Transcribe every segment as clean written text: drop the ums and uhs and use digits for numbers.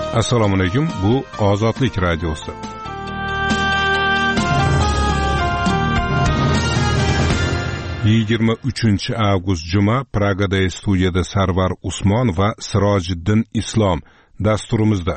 Assalomu alaykum. Bu Ozodlik radiosi. (23 avgust juma) Pragada studiyada Sarvar Usmon va Sirojiddin Islom dasturimizda.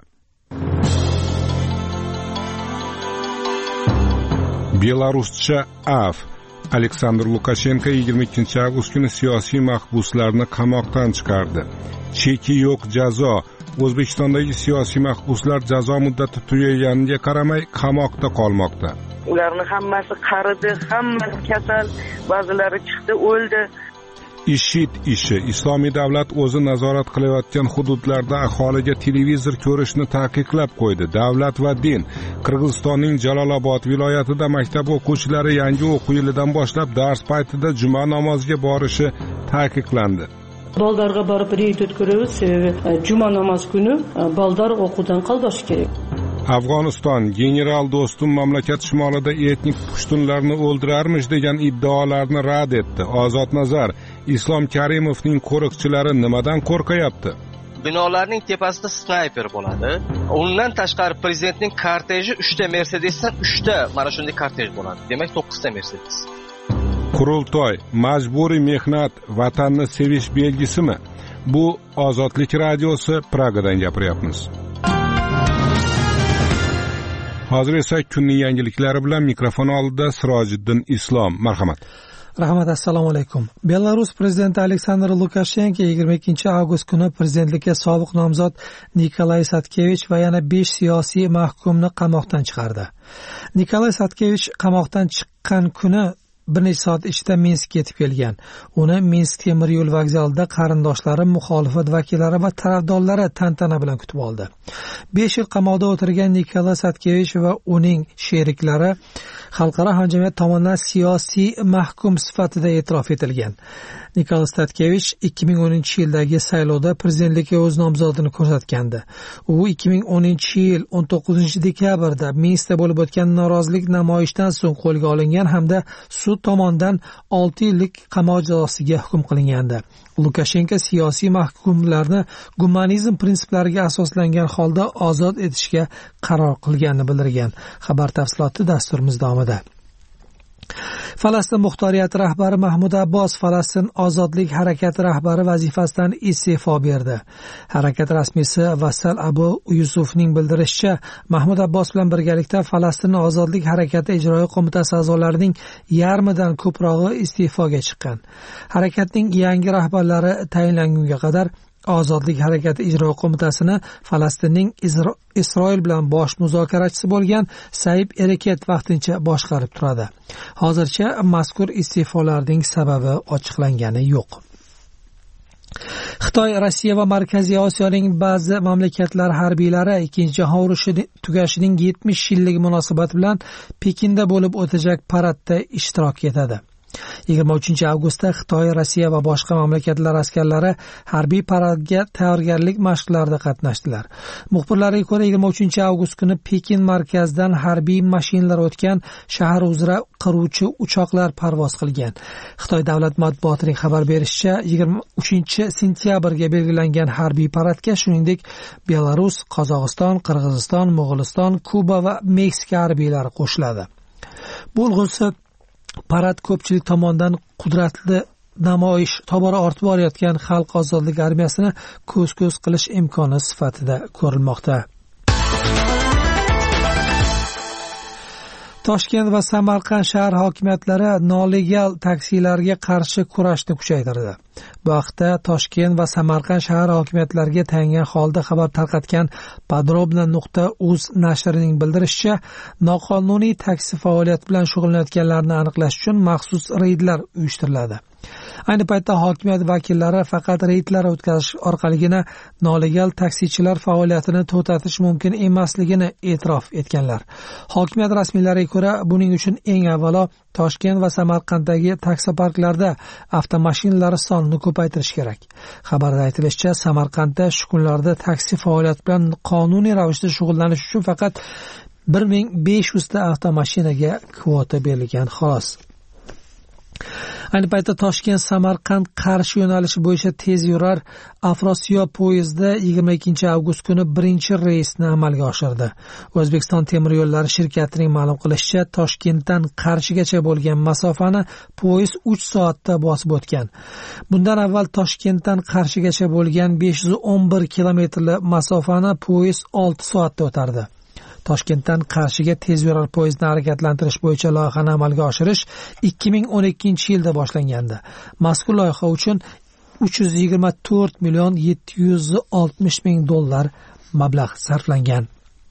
Belaruscha AF Aleksandr Lukashenko 22 avgust kuni siyosiy mahbuslarni qamoqdan chiqardi. Cheki yo'q jazo. O'zbekistondagi siyosiy mahbuslar jazo muddati tugaganiga qaramay qamoqda qolmoqda. Ularning hammasi qaridi, hammasi kasal, ba'zilari chiqdi, o'ldi. IShID ishi Islomiy davlat o'zi nazorat qilayotgan hududlarda aholiga televizor ko'rishni taqiqlab qo'ydi. Davlat va din. Qirg'izistonning Jalolobod viloyatida maktab o'quvchilari yangi o'quv yilidan boshlab dars paytida juma namoziga borishi taqiqlandi. Baldarga borib reyd o'tkazamiz, sebebi juma namoz kuni baldar o'quvdan qoldirish kerak. Afg'oniston general do'stum mamlakat shimolida etnik pushtunlarni o'ldirarmish degan iddaolarni rad etdi. Ozod Nazar Islom Karimovning qo'riqchilari nimadan qo'rqayapti? Binolarning tepasida snayper bo'ladi. Undan tashqari prezidentning korteji 3 ta Mercedesdan 3 ta mana shunday kortej bo'ladi. Demak 9 ta Mercedes. Qurultoy majburiy mehnat vatanni sevish belgisimi? Bu Ozodlik radiosi, Pragadan gapiryapmiz. Hozir esa kunning yangiliklari bilan mikrofon oldida Sirojiddin Islom. Marhamat. Rahmat, assalomu alaykum. Belarus prezidenti Aleksandr Lukashenko 22 avgust kuni prezidentlikka sobiq nomzod Nikolay Satkevich va yana 5 siyosiy mahkumni qamoqdan chiqardi. Nikolay Satkevich qamoqdan chiqqan kuni bir necha soat ichida Minskka yetib kelgan. Uni Minsk temir yo'l vokzalida qarindoshlari, muxolifat vakillari va tarafdorlari tantana bilan kutib oldi. 5 yil qamoqda o'tirgan Nikolay Satkevich va uning sheriklari xalqaro hamjamiyat tomonidan siyosiy mahkum sifatida e'tirof etilgan. Nikolay Satkevich 2010-yildagi saylovda prezidentlikka o'z nomzodini ko'rsatgandi. U 2010-yil 19-dekabrda Minskda bo'lib o'tgan norozilik namoyishidan so'ng qo'lga olingan hamda sud tomonidan 6 yillik qamoq jazosiga hukm qilingandi. Lukashenko siyosiy mahkumlarni gumanizm prinsiplariga asoslangan holda ozod etishga qaror qilganini bildirgan. Xabar tafsiloti dasturimiz davomida. Falastin muxtoriyati rahbari Mahmud Abbos Falastin ozodlik harakati rahbari vazifasidan iste'fo berdi. Harakat rasmiysi Vasal Abu Yusufning bildirishicha, Mahmud Abbos bilan birgalikda Falastin ozodlik harakati ijroiya qo'mitasi a'zolarining yarmidan ko'prog'i iste'foga chiqqan. Harakatning yangi rahbarlari tayinlangunga qadar Ozodlik harakati ijroiya qo'mitasini Falastinning Isroil bilan bosh muzokarachisi bo'lgan Saib Ereket vaqtincha boshqarib turadi. Hozircha mazkur iste'folarning sababi ochiqlangani yo'q. Xitoy, Rossiya va Markaziy Osiyoning ba'zi mamlakatlar harbiylari Ikkinchi jahon urushi tugashining 70 yilligi munosabati bilan Pekinda bo'lib o'tajak paradda ishtirok etadi. 23 avgustda Xitoy, Rossiya va boshqa mamlakatlar askarlari harbiy paradga tayyorgarlik mashqlarida qatnashdilar. Muxbirlarga ko'ra 23 avgust kuni Pekin markazidan harbiy mashinalar o'tgan shahar uzra qiruvchi uchoqlar parvoz qilgan. Xitoy davlat matbuotining xabar berishicha, 23 sentyabrga belgilangan harbiy paradga shuningdek Belarus, Qozog'iston, Qirg'iziston, Mo'g'uliston, Kuba va Meksika harbiylari qo'shiladi. Bo'lg'usi parad ko'pchilik tomonidan qudratli namoyish tobora ortib borayotgan xalq ozodlik armiyasini ko'z-ko'z qilish imkoni sifatida ko'rilmoqda. Toshkent va Samarqand shahar hokimiyatlari nolegal taksilarga qarshi kurashni kuchaytirdi. Bu haqda Toshkent va Samarqand shahar hokimiyatlariga tayangan holda xabar tarqatgan Podrobno.uz nashrining bildirishicha, noqonuniy taksi faoliyati bilan shug'ullanayotganlarni aniqlash uchun maxsus reydlar uyushtiriladi. Ayni paytda hokimiyat vakillari faqat reydlar o'tkazish orqaligina nolegal taksichilar faoliyatini to'xtatish mumkin emasligini e'tirof etganlar. Hokimiyat rasmiylariga ko'ra, buning uchun eng avvalo Toshkent va Samarqanddagi taksi parklarda avtomashinalar sonini ko'paytirish kerak. Xabarda aytilishicha, Samarqandda shu kunlarda taksi faoliyati bilan qonuniy ravishda shug'ullanish uchun faqat 1500 ta avtomashinaga kvota berilgan xolos. Ayni paytda Toshkent Samarqand Qarshi yo'nalishi bo'yicha tez yurar Afrosiyob poyezdi 22 avgust kuni birinchi reysni amalga oshirdi. O'zbekiston temir yo'llari shirkatining ma'lum qilishicha, Toshkentdan Qarshigacha bo'lgan masofani poyezd 3 soatda bosib o'tgan. Bundan avval Toshkentdan Qarshigacha bo'lgan 511 kilometrli masofani poyezd 6 soatda o'tardi. Toshkentdan Qarshiga tez yo'l poyezdni harakatlantirish bo'yicha loyihani amalga oshirish 2012-yilda boshlangandi. Mazkur loyiha uchun 324 million 760 ming dollar mablag' sarflangan.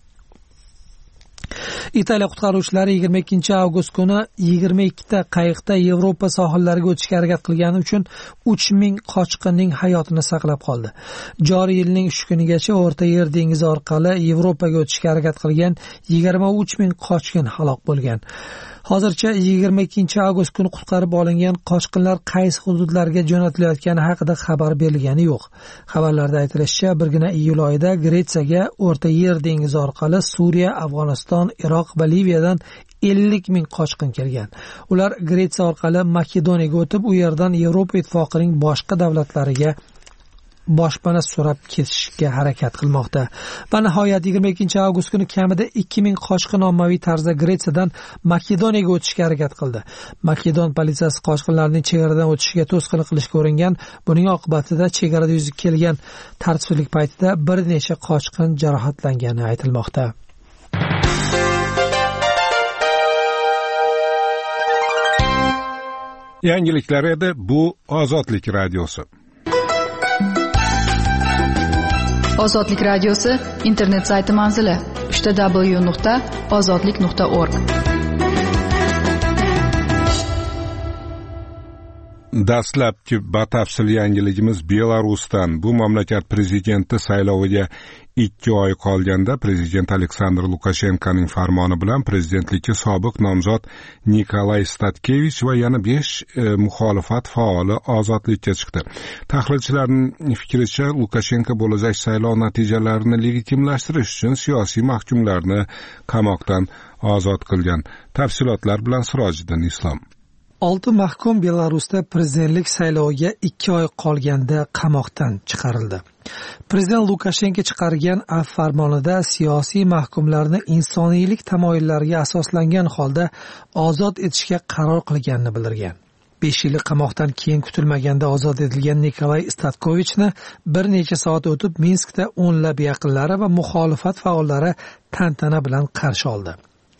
Italiya qutqaruvchilari 22 avgust kuni 22 ta qayiqda Yevropa sohillariga o'tishga harakat qilgani uchun 3000 qochqinning hayotini saqlab qoldi. Joriy yilning 3 kunigacha O'rta Yer dengizi orqali Yevropaga o'tishga harakat qilgan 23000 qochqin halok bo'lgan. Hozircha 22 avgust kuni qutqarib olingan qochqinlar qaysi hududlarga jo'natilayotgani haqida xabar berilgani yo'q. Xabarlarda aytilishicha, birgina iyul oyida Gretsiyaga O'rta Yer dengizi orqali Suriya, Afg'oniston, Iroq va Liviyadan 50 ming qochqin kelgan. Ular Gretsiya orqali Makedoniyaga o'tib, u yerdan Yevropa ittifoqining boshqa davlatlariga boshpana so'rab ketishga harakat qilmoqda. Va nihoyat 22 avgust kuni kamida 2000 qochqin ommaviy tarzda Gretsiyadan Makedoniyaga o'tishga harakat qildi. Makedon politsiyasi qochqinlarning chegaradan o'tishiga to'sqinlik qilishga uringan. Buning oqibatida chegarada yuz kelgan tartibsizlik paytida bir necha qochqin jarohatlangani aytilmoqda. Yangiliklar edi, bu Ozodlik radiosi. Ozodlik radiosi internet sayti manzili www.ozodlik.org. Dastlabki batafsil yangiligimiz Belarusdan. Bu mamlakat prezidenti sayloviga 2 oy qolganda prezident Aleksandr Lukashenkoning farmoni bilan prezidentlikka sobiq nomzod Nikolay Statkevich va yana 5 muxolifat faoli ozodlikka chiqdi. Tahlilchilarning fikricha, Lukashenko bo'lajak saylov natijalarini legitimlashtirish uchun siyosiy mahkumlarni qamoqdan ozod qilgan. Tafsilotlar bilan Sirojiddin Islom. 6 mahkum Belarusda prezidentlik sayloviga 2 oy qolganda qamoqdan chiqarildi. Prezident Lukashenko chiqargan afv farmonida siyosiy mahkumlarni insoniylik tamoyillariga asoslangan holda ozod etishga qaror qilganini bildirgan. 5 yillik qamoqdan keyin kutilmaganda ozod etilgan Nikolay Statkovichni bir necha soat o'tib Minskda o'nlab yaqinlari va muxolifat faollari tantana bilan qarshi oldi.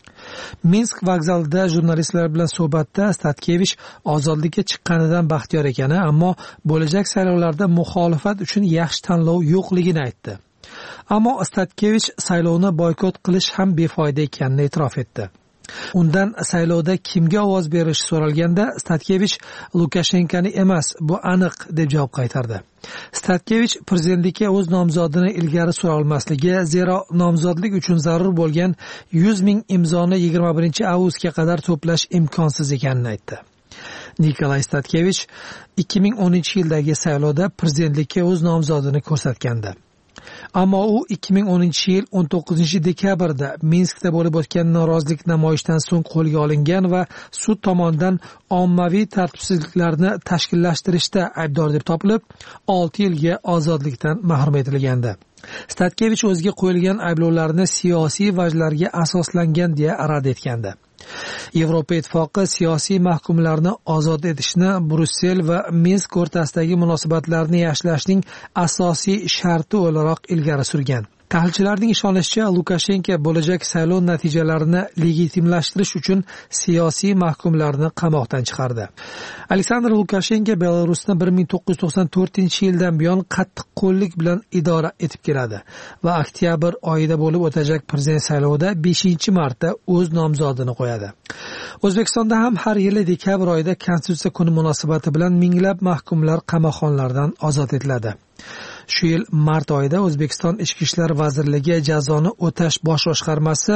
Minsk vokzalida jurnalistlar bilan suhbatda Statkevich ozodlikka chiqqanidan baxtiyor ekani, ammo bo'lajak saylovlarda muxolifat uchun yaxshi tanlov yo'qligini aytdi. Ammo Statkevich saylovni boykot qilish ham befoyda ekanini e'tirof etdi. Undan saylovda kimga ovoz berish so'ralganda Statkevich Lukashenkoni emas, bu aniq deb javob qaytardi. Statkevich prezidentlikka o'z nomzodini ilgari sura olmasligi, zero nomzodlik uchun zarur bo'lgan 100 ming imzoni 21 avgustga qadar to'plash imkonsiz ekanini aytdi. Nikolay Statkevich 2013-yildagi saylovda prezidentlikka o'z nomzodini ko'rsatgandi. Ammo u 2010-yil 19-dekabrda Minskda bo'lib o'tgan norozilik namoyishidan so'ng qo'lga olingan va sud tomonidan ommaviy tartibsizliklarni tashkillashtirishda aybdor deb topilib, 6 yilga ozodlikdan mahrum etilgandi. Statkevich o'ziga qo'yilgan ayblovlarni siyosiy vajlarga asoslangan deya rad etgandi. Yevropa ittifoqi siyosiy mahkumlarni ozod etishni Brussel va Minsk o'rtasidagi munosabatlarni yaxshilashning asosiy sharti o'laroq ilgari surgan. Tahlilchilarning ishonishicha, Lukashenko bo'lajak saylov natijalarini legitimlashtirish uchun siyosiy mahkumlarni qamoqdan chiqardi. Aleksandr Lukashenko Belarusni 1994-yildan buyon qattiq qo'llik bilan idora etib keladi va oktyabr oyida bo'lib o'tajak prezident saylovida 5-marta o'z nomzodini qo'yadi. O'zbekistonda ham har yili dekabr oyida Konstitutsiya kuni munosabati bilan minglab mahkumlar qamoqxonalardan ozod etiladi. Shu yil mart oyida O'zbekiston Ichki ishlar vazirligi jazoni o'tash bosh boshqarmasi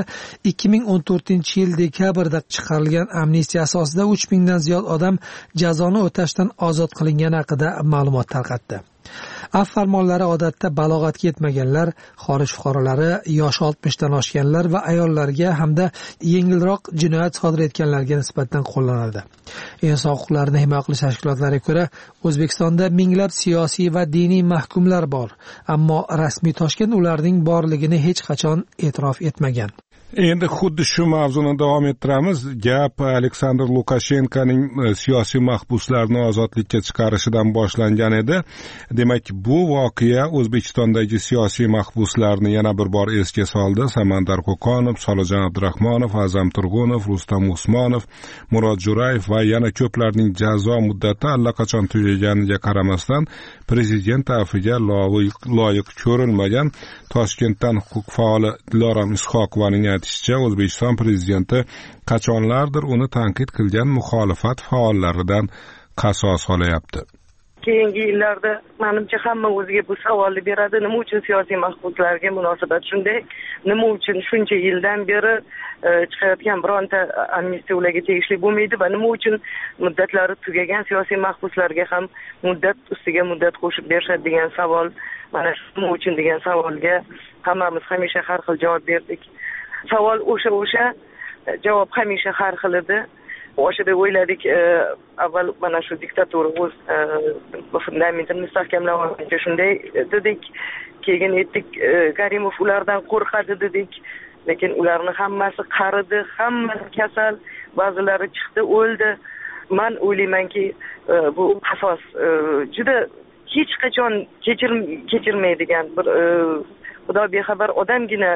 2014-yil dekabrda chiqarilgan amnistiya asosida 3000 dan ziyod odam jazoni o'tashdan ozod qilingani haqida ma'lumot tarqatdi. Af farmonlari odatda balog'atga yetmaganlar, xorij fuqarolari, yoshi 60 dan oshganlar va ayollarga hamda yengilroq jinoyat sodir etganlarga nisbatan qo'llanadi. Inson huquqlarini himoya qilish tashkilotlariga ko'ra, O'zbekistonda minglab siyosiy va diniy mahkumlar bor, ammo rasmiy Toshkent ularning borligini hech qachon e'tirof etmagan. Endi xuddi shu mavzuni davom ettiramiz. Gap Aleksandr Lukashenkoning siyosiy mahbuslarni ozodlikka chiqarishidan boshlangan edi. Demak, bu voqea O'zbekistondagi siyosiy mahbuslarni yana bir bor esga soldi. Samandar Qo'qonov, Solijon Abdurahmonov, Azam Turg'unov, Rustam Usmonov, Murod Jo'rayev va yana ko'plarning jazo muddati allaqachon tugaganiga qaramasdan prezident afiga loyiq ko'rilmagan Toshkentdan huquq faoli Dilorom Ishoqovaning aytishicha, O'zbekiston prezidenti qachonlardir uni tanqid qilgan muxolifat faollaridan qasos olyapti. Keyingi yillarda menimcha hamma o'ziga bu savolni beradi. Nima uchun siyosiy mahbuslarga munosabat shunday? Nima uchun shuncha yildan beri chiqayotgan bironta amnistiya ularga tegishli bo'lmaydi va nima uchun muddatlari tugagan siyosiy mahbuslarga ham muddat ustiga muddat qo'shib berishadi degan savol. Mana nima uchun degan savolga hammamiz hamisha har xil javob berdik. Savol o'sha javob hamisha har xil edi. O'sha deb o'yladik, avval mana shu diktatura o'z fundamentini mustahkamlab olguncha shunday dedik. Keyin aytdik, Karimov ulardan qo'rqadi dedik. Lekin ularni hammasi qaridi, hammasi kasal, ba'zilari chiqdi, o'ldi. Men o'ylaymanki, bu qasos juda hech qachon kechirmaydigan bir Xudo bexabar odamgina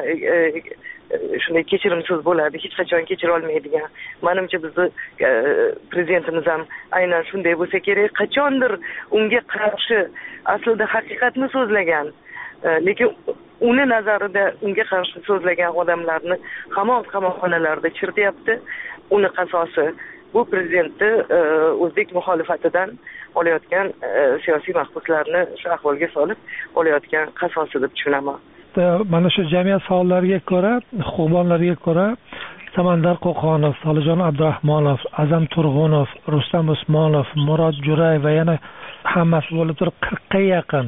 shunday kechirimsiz bo'ladi, hech qachon kechira olmaydigan. Menimcha bizni prezidentimiz ham aynan shunday bo'lsa kerak. Qachondir unga qarshi aslida haqiqatni so'zlagan, lekin uni nazarida unga qarshi so'zlagan odamlarni hamon qamoqxonalarda chirityapti. Uni qasosi bu prezidentni o'zbek muxolifatidan olayotgan siyosiy mahbuslarni shu ahvolga solib olayotgan qasosi deb tushunaman. Mana shu jamiyat faollariga ko'ra, huquqbonlarga ko'ra, Samandar Qo'qonov, Solijon Abdurahmonov, Azam Turg'unov, Rustam Usmonov, Murod Jo'rayev va yana hammasi bo'lib turib 40 ga yaqin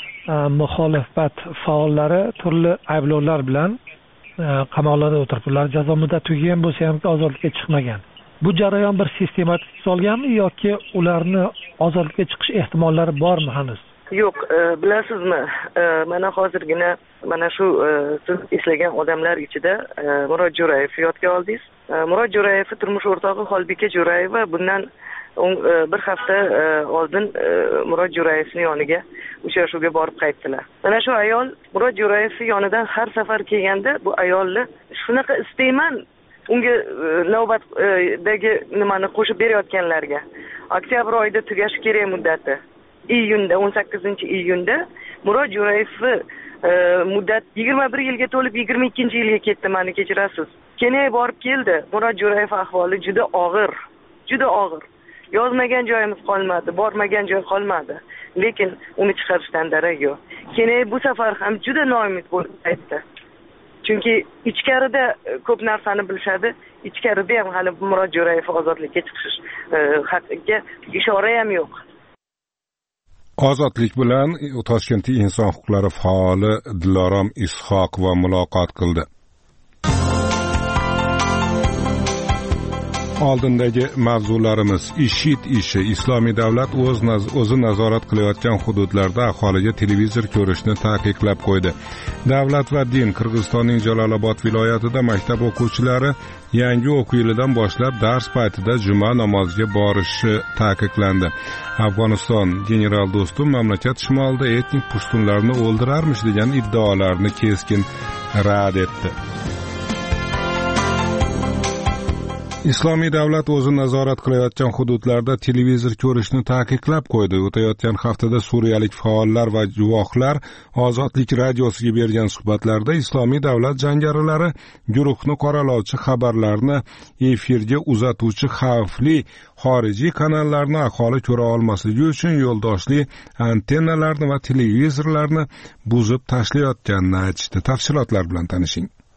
muxolifat faollari turli ayblovlar bilan qamoqlarda o'tiribdilar. Jazo muddati tugagan bo'lsa ham ozodlikka chiqmagan. Bu jarayon bir sistematik tuzilganmi yoki ularni ozodlikka chiqish ehtimollari bormi hanuz? Yo'q, bilasizmi, mana hozirgina mana shu siz eslagan odamlar ichida Murod Jo'rayev yodga oldingiz. Murod Jo'rayevning turmush o'rtog'i Xolbika Jo'rayeva bundan bir hafta oldin Murod Jo'rayevning yoniga uchrashuvga borib qaytdilar. Mana shu ayol Murod Jo'rayevning yonidan har safar kelganda bu ayolni shunaqa istayman, unga navbatdagi nimani qo'shib berayotganlarga. Oktyabr oyida tugashi kerak muddati. Iyunda 18-iyunda Murod Jo'rayevning muddat 21 yilga to'lib 22-yilga ketdi, meni kechirasiz. Kenay borib keldi. Murod Jo'rayev ahvoli juda og'ir. Juda og'ir. Yozmagan joyimiz qolmadi, bormagan joy qolmadi. Lekin uni chiqarishdan darak yo'q. Kenay bu safar ham juda noumid bo'lib qaytdi. Chunki ichkarida ko'p narsani bilishadi. Ichkarida ham hali Murod Jo'rayev ozodlikka chiqish haqiga ishora ham yo'q. Ozodlik bilan Toshkentning inson huquqlari faoli Dilorom Ishoqova muloqot qildi. Oldindagi mavzularimiz: IShID ishi, Islomiy davlat o'zi nazorat qilayotgan hududlarda aholiga televizor ko'rishni taqiqlab qo'ydi. Davlat va din: Qirg'izistonning Jalolobod viloyatida maktab o'quvchilari yangi o'quv yilidan boshlab dars paytida juma namoziga borishi taqiqlandi. Afg'oniston general Do'stum mamlakat shimolida etnik pushtunlarni o'ldirarmish degan iddaolarni keskin rad etdi. Islomiy davlat o'zi nazorat qilayotgan hududlarda televizor ko'rishni taqiqlab qo'ydi. O'tayotgan haftada suriyalik faollar va guvohlar Ozodlik radiosiga bergan suhbatlarda Islomiy davlat jangarilari guruhni qoralovchi xabarlarni efirga uzatuvchi xavfli xorijiy kanallarni aholi ko'ra olmasligi uchun yo'ldoshli antennalarni va televizorlarni buzib tashlayotganini aytishdi. Tafsilotlar bilan tanishing.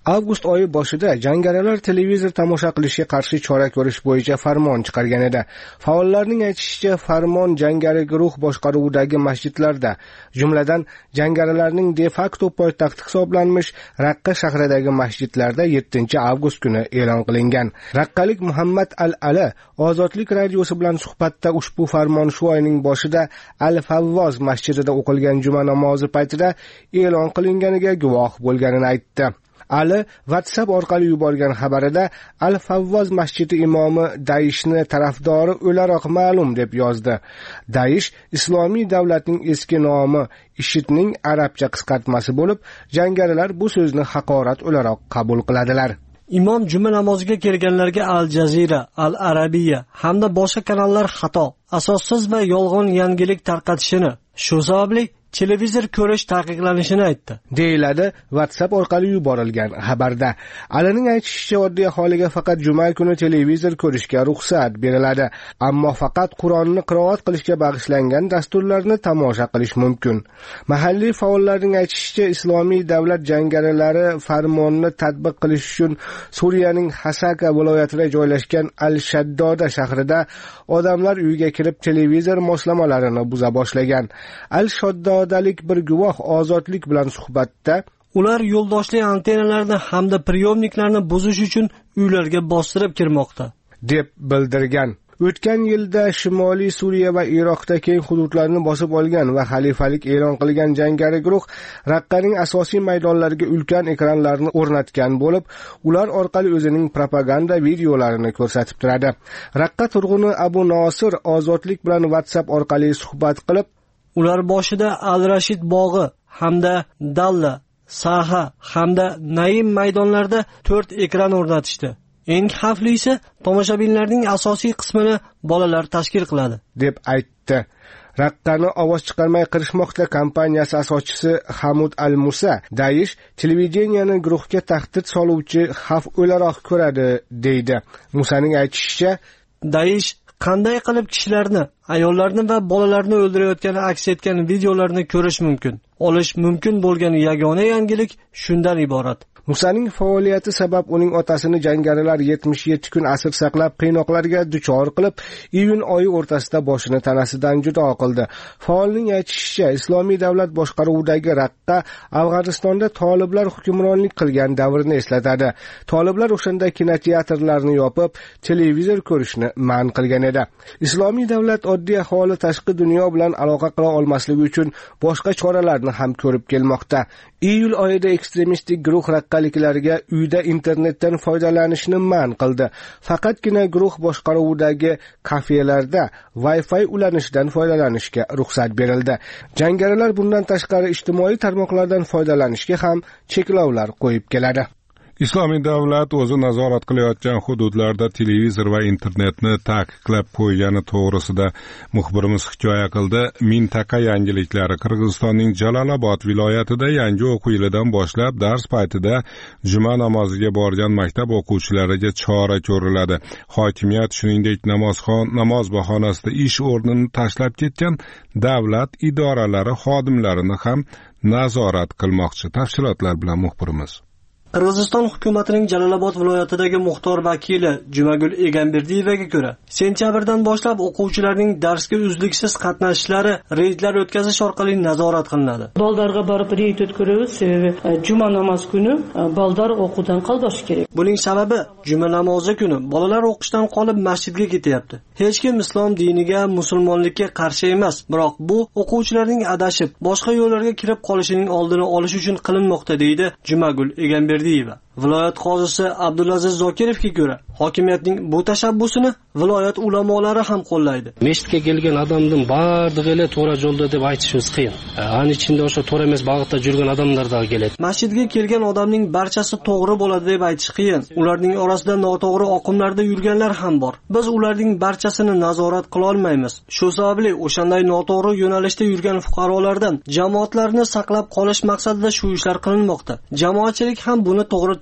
Avgust oyi boshida jangarilar televizor tomosha qilishga qarshi chora ko'rish bo'yicha farmon chiqargan edi. Faollarning aytishicha, farmon jangari guruh boshqaruvidagi masjidlarda, jumladan jangarilarning de facto poytaxti hisoblanmish Raqqa shahridagi masjidlarda 7-avgust kuni e'lon qilingan. Raqqalik Muhammad Al-Ali Ozodlik radiosi bilan suhbatda ushbu farmon shu oyning boshida Al-Favvoz masjidida o'qilgan juma namozi paytida e'lon qilinganiga guvoh bo'lganini aytdi. Ali WhatsApp orqali yuborgan xabarida Al-Favvoz masjidi imomi Daishni tarafdori o'laroq ma'lum deb yozdi. Daish Islomiy davlatning eski nomi, IShIDning arabcha qisqartmasi bo'lib, jangarilar bu so'zni haqorat o'laroq qabul qiladilar. Imom juma namoziga kelganlarga Al Jazeera, Al Arabiya hamda boshqa kanallar xato, asossiz va yolg'on yangilik tarqatishini, shu sababli televizor ko'rish taqiqlanishini aytdi. Deyiladi WhatsApp orqali yuborilgan xabarda. Alining aytishicha, oddiy aholiga faqat juma kuni televizor ko'rishga ruxsat beriladi, ammo faqat Qur'onni qiroat qilishga bag'ishlangan dasturlarni tomosha qilish mumkin. Mahalliy faollarning aytishicha, Islomiy davlat jangarilari farmonni tatbiq qilish uchun Suriyaning Hasaka viloyatida joylashgan Al-Shaddoda shahrida odamlar uyga kirib televizor moslamalarini buza boshlagan. Al-Shaddodalik bir guvoh Ozodlik bilan suhbatda, ular yo'ldoshli antennalarni hamda priyomniklarni buzish uchun uylarga bostirib kirmoqda deb bildirgan. O'tgan yilda Shimoliy Suriya va Iroqda keng hududlarni bosib olgan va xalifalik e'lon qilgan jangari guruh Raqqaning asosiy maydonlariga ulkan ekranlarni o'rnatgan bo'lib, ular orqali o'zining propaganda videolarini ko'rsatib turadi. Raqqa turg'uni Abu Nosir Ozodlik bilan WhatsApp orqali suhbat qilib, ular boshida Al-Rashid bog'i hamda Dalla, Saha hamda Naim maydonlarida 4 ekran o'rnatishdi. Eng xavflisi tomoshabinlarning asosiy qismini bolalar tashkil qiladi deb aytdi. Raqqani ovoz chiqarmay qirishmoqda kompaniyasi asoschisi Hamud Al-Musa Daish televideniyani guruhga tahdid soluvchi xavf o'laroq ko'radi deydi. Musaning aytishicha, Daish qanday qilib kishilarni, ayollarni va bolalarni o'ldirayotgani aks etgan videolarni ko'rish mumkin. Olish mumkin bo'lgan yagona yangilik shundan iborat. Musaning faoliyati sabab uning otasini jangarilar 77 kun asir saqlab qiynoqlarga duchor qilib, iyun oyi o'rtasida boshini tanasidan judo qildi. Faolning aytishicha, Islomiy davlat boshqaruvidagi Raqqa Afg'onistonda toliblar hukmronlik qilgan davrni eslatadi. Toliblar o'shanda kinoteatrlarni yopib, televizor ko'rishni man qilgan edi. Islomiy davlat oddiy aholi tashqi dunyo bilan aloqa qila olmasligi uchun boshqa choralarni ham ko'rib kelmoqda. Iyul oyida ekstremistik guruh raqqaliklarga uyda internetdan foydalanishni man qildi. Faqatgina guruh boshqaruvidagi kafelarda Wi-Fi ulanishidan foydalanishga ruxsat berildi. Jangarilar bundan tashqari ijtimoiy tarmoqlardan foydalanishga ham cheklovlar qo'yib keladi. Islomiy davlat o'zi nazorat qilayotgan hududlarda televizor va internetni taqiqlab qo'ygani to'g'risida muxbirimiz hikoya qildi. Mintaqa yangiliklari. Qirg'izistonning Jalolobod viloyatida yangi o'quv yilidan boshlab dars paytida juma namoziga borgan maktab o'quvchilariga chora ko'riladi. Hokimiyat shuningdek namoz bahonasida ish o'rnini tashlab ketgan davlat idoralari xodimlarini ham nazorat qilmoqchi. Tafsilotlar bilan muxbirimiz. Qirg'iziston hukumatining Jalolobod viloyatidagi muxtor vakili Jumagul Egamberdiyevaga ko'ra, sentyabrdan boshlab o'quvchilarning darsga uzluksiz qatnashishlari reydlar o'tkazish orqali nazorat qilinadi. Baldarga borib reyd o'tkazamiz, sababi juma namoz kuni baldar o'quvdan qoldish kerak. Buning sababi juma namozi kuni bolalar o'qishdan qolib masjidga ketyapti. Hech kim islom diniga, musulmonlikka qarshi emas, biroq bu o'quvchilarning adashib, boshqa yo'llarga kirib qolishining oldini olish uchun qilinmoqda, deydi Jumagul Egamberdiyeva. Viloyat qozisi Abdulaziz Zokirovga ko'ra, hokimiyatning bu tashabbusini viloyat ulamolari ham qo'llaydi. Masjidga kelgan odamning bardig'i to'g'ri yo'lda deb aytishimiz qiyin. Ani ichida o'sha to'g'ri emas bag'itda yurgan odamlar da keladi. Masjidga kelgan odamning barchasi to'g'ri bo'ladi deb aytish qiyin. Ularning orasida noto'g'ri oqimlarda yurganlar ham bor. Biz ularning barchasini nazorat qila olmaymiz. Shu sababli o'shanday noto'g'ri yo'nalishda yurgan fuqarolardan jamoatlarni saqlab qolish maqsadida shu ishlar qilinmoqda. Jamoatchilik ham buni to'g'ri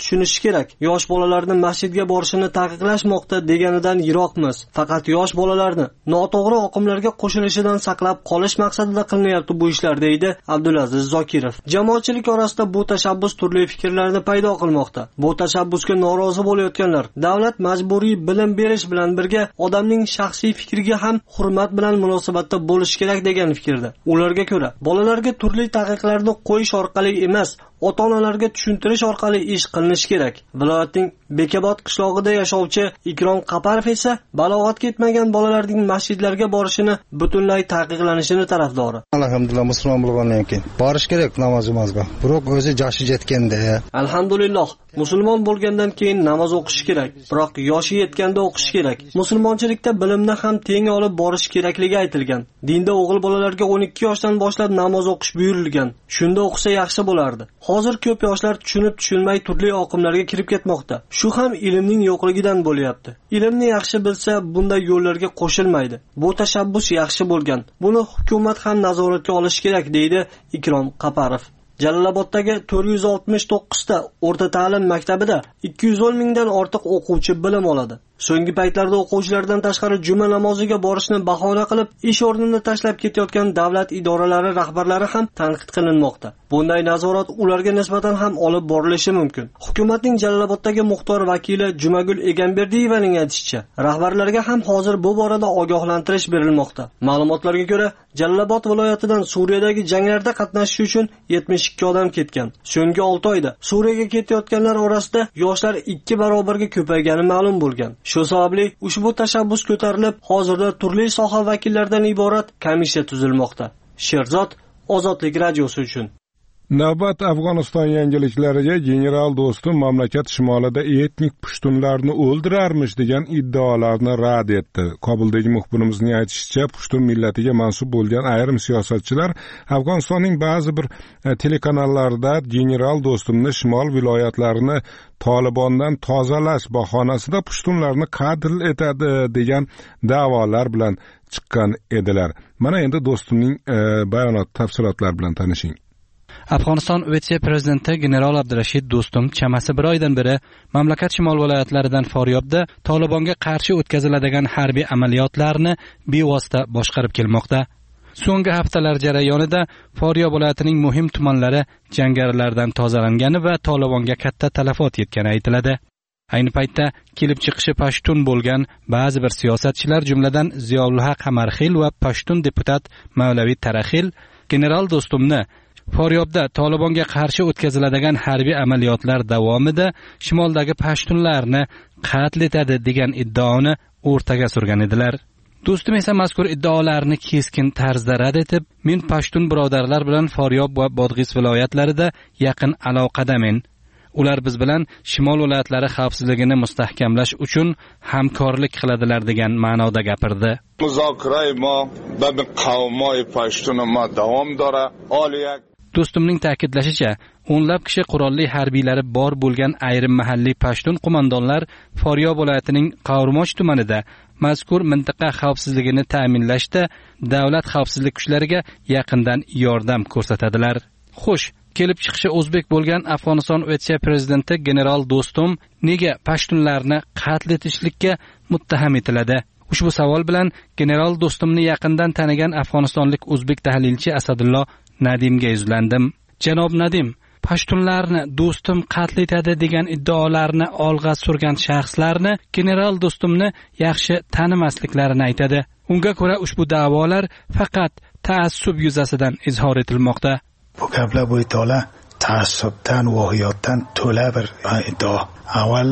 tushunishi kerak. Yosh bolalarni masjidga borishini taqiqlashmoqda deganidan yiroqmiz. Faqat yosh bolalarni noto'g'ri oqimlarga qo'shilishidan saqlab qolish maqsadida qilinyapti bu ishlar, deydi Abdulaziz Zokirov. Jamoatchilik orasida bu tashabbus turli fikrlarni paydo qilmoqda. Bu tashabbusga norozi bo'layotganlar davlat majburiy bilim berish bilan birga odamning shaxsiy fikriga ham hurmat bilan munosabatda bo'lish kerak degan fikrda. Ularga ko'ra, bolalarga turli taqiqlarni qo'yish orqali emas, ota-onalarga tushuntirish orqali ish qilinishi kerak. Viloyatning Bekobod qishlog'ida yashovchi Ikrom Qaparov esa balog'atga yetmagan bolalarning masjidlarga borishini butunlay taqiqlanishini tarafdori. Alhamdulillah, musulmon bo'lgandan keyin borish kerak namozimizga. Biroq o'zi yoshi yetganda. Alhamdulillah, musulmon bo'lgandan keyin namoz o'qish kerak, biroq yoshi yetganda o'qish kerak. Musulmonchilikda bilimni ham teng olib borish kerakligi aytilgan. Dinda o'g'il bolalarga 12 yoshdan boshlab namoz o'qish buyurilgan. Shunda o'qisa yaxshi bo'lardi. Hozir ko'p yoshlar tushunib-tushunmay turli oqimlarga kirib ketmoqda. Shu ham ilmning yo'qligidan bo'lyapti. Ilmni yaxshi bilsa, bunday yo'llarga qo'shilmaydi. Bu tashabbus yaxshi bo'lgan. Buni hukumat ham nazoratga olishi kerak, deydi Ikrom Qaparov. Jaloloboddagi 469 ta o'rta ta'lim maktabida 210 mingdan ortiq o'quvchi bilim oladi. So'nggi paytlarda o'quvchilardan tashqari juma namoziga borishni bahona qilib, ish o'rnini tashlab ketayotgan davlat idoralari rahbarlari ham tanqid qilinmoqda. Bunday nazorat ularga nisbatan ham olib borilishi mumkin. Hukumatning Jaloloboddagi muxtor vakili Jumagul Egamberdiyevaning aytishicha, rahbarlarga ham hozir bu borada ogohlantirish berilmoqda. Ma'lumotlarga ko'ra, Jalolobod viloyatidan Suriyadagi janglarda qatnashish uchun 72 odam ketgan. So'nggi 6 oyda Suriyaga ketayotganlar orasida yoshlar 2 barobarga ko'paygani ma'lum bo'lgan. Shu sababli ushbu tashabbus ko'tarilib, hozirda turli soha vakillaridan iborat komissiya tuzilmoqda. Sherzod, Ozodlik radiosi uchun. Navbat Afg'oniston yangiliklariga general Do'stum mamlakat shimolida etnik pushtunlarni o'ldirarmish degan iddaolarni rad etdi. Kobuldagi muxbirimizning aytishicha, pushtun millatiga mansub bo'lgan ayrim siyosatchilar Afg'onistonning ba'zi bir telekanallarida general Do'stumni shimol viloyatlarini Tolibondan tozalash bahonasida pushtunlarni qatl etadi degan da'volar bilan chiqqan edilar. Mana endi Do'stumning bayonot tafsilotlari bilan tanishing. Afg'oniston vitse-prezidenti general Abdurashid Do'stum chamasi bir oydan beri mamlakat shimol viloyatlaridan Faryobda Tolibonga qarshi o'tkaziladigan harbiy amaliyotlarni bevosita boshqarib kelmoqda. So'nggi haftalar jarayonida Faryob viloyatining muhim tumanlari jangarilardan tozalangani va Tolibonga katta talafot yetgani aytiladi. Ayni paytda kelib chiqishi pashtun bo'lgan ba'zi bir siyosatchilar, jumladan Ziyolulhaq Hamarxil va pashtun deputat Mavlaviy Taraxil general Do'stumni Faryobda Tolibonga qarshi o'tkaziladigan harbiy amaliyotlar davomida shimoldagi pashtunlarni qatl etadi degan iddaoni o'rtaga surgan edilar. Do'stum esa mazkur iddaolarni keskin tarzda rad etib, men pashtun birodarlar bilan Faryob va Bodg'is viloyatlarida yaqin aloqadamen. Ular biz bilan shimol viloyatlari xavfsizligini mustahkamlash uchun hamkorlik qiladilar degan ma'noda gapirdi. Muzokara ma va qavmoy pashtun ma davom dora. Oliyak Do'stumning ta'kidlashicha, o'nlab kishi qurolli harbiylari bor bo'lgan ayrim mahalliy pashtun qo'mondonlar Faryob viloyatining Qavrmoch tumanida mazkur mintaqa xavfsizligini ta'minlashda davlat xavfsizlik kuchlariga yaqindan yordam ko'rsatadilar. Xo'sh, kelib chiqishi o'zbek bo'lgan Afg'oniston vitse-prezidenti general Do'stum nega pashtunlarni qatl etishlikka muttaham etiladi? Ushbu savol bilan general Do'stumni yaqindan tanigan afg'onistonlik o'zbek tahlilchi Asadullo Nadimga yuzlandim. Janob Nadim, pashtunlarni Do'stum qatl etadi degan iddaolarni olg'a surgan shaxslarni general Do'stumni yaxshi tanimasliklarini aytadi. Unga ko'ra ushbu da'volar faqat taassub yuzasidan izhor etilmoqda. Bu gaplar bu iddaolar taassubdan, vohiyotdan to'la bir iddao. Avval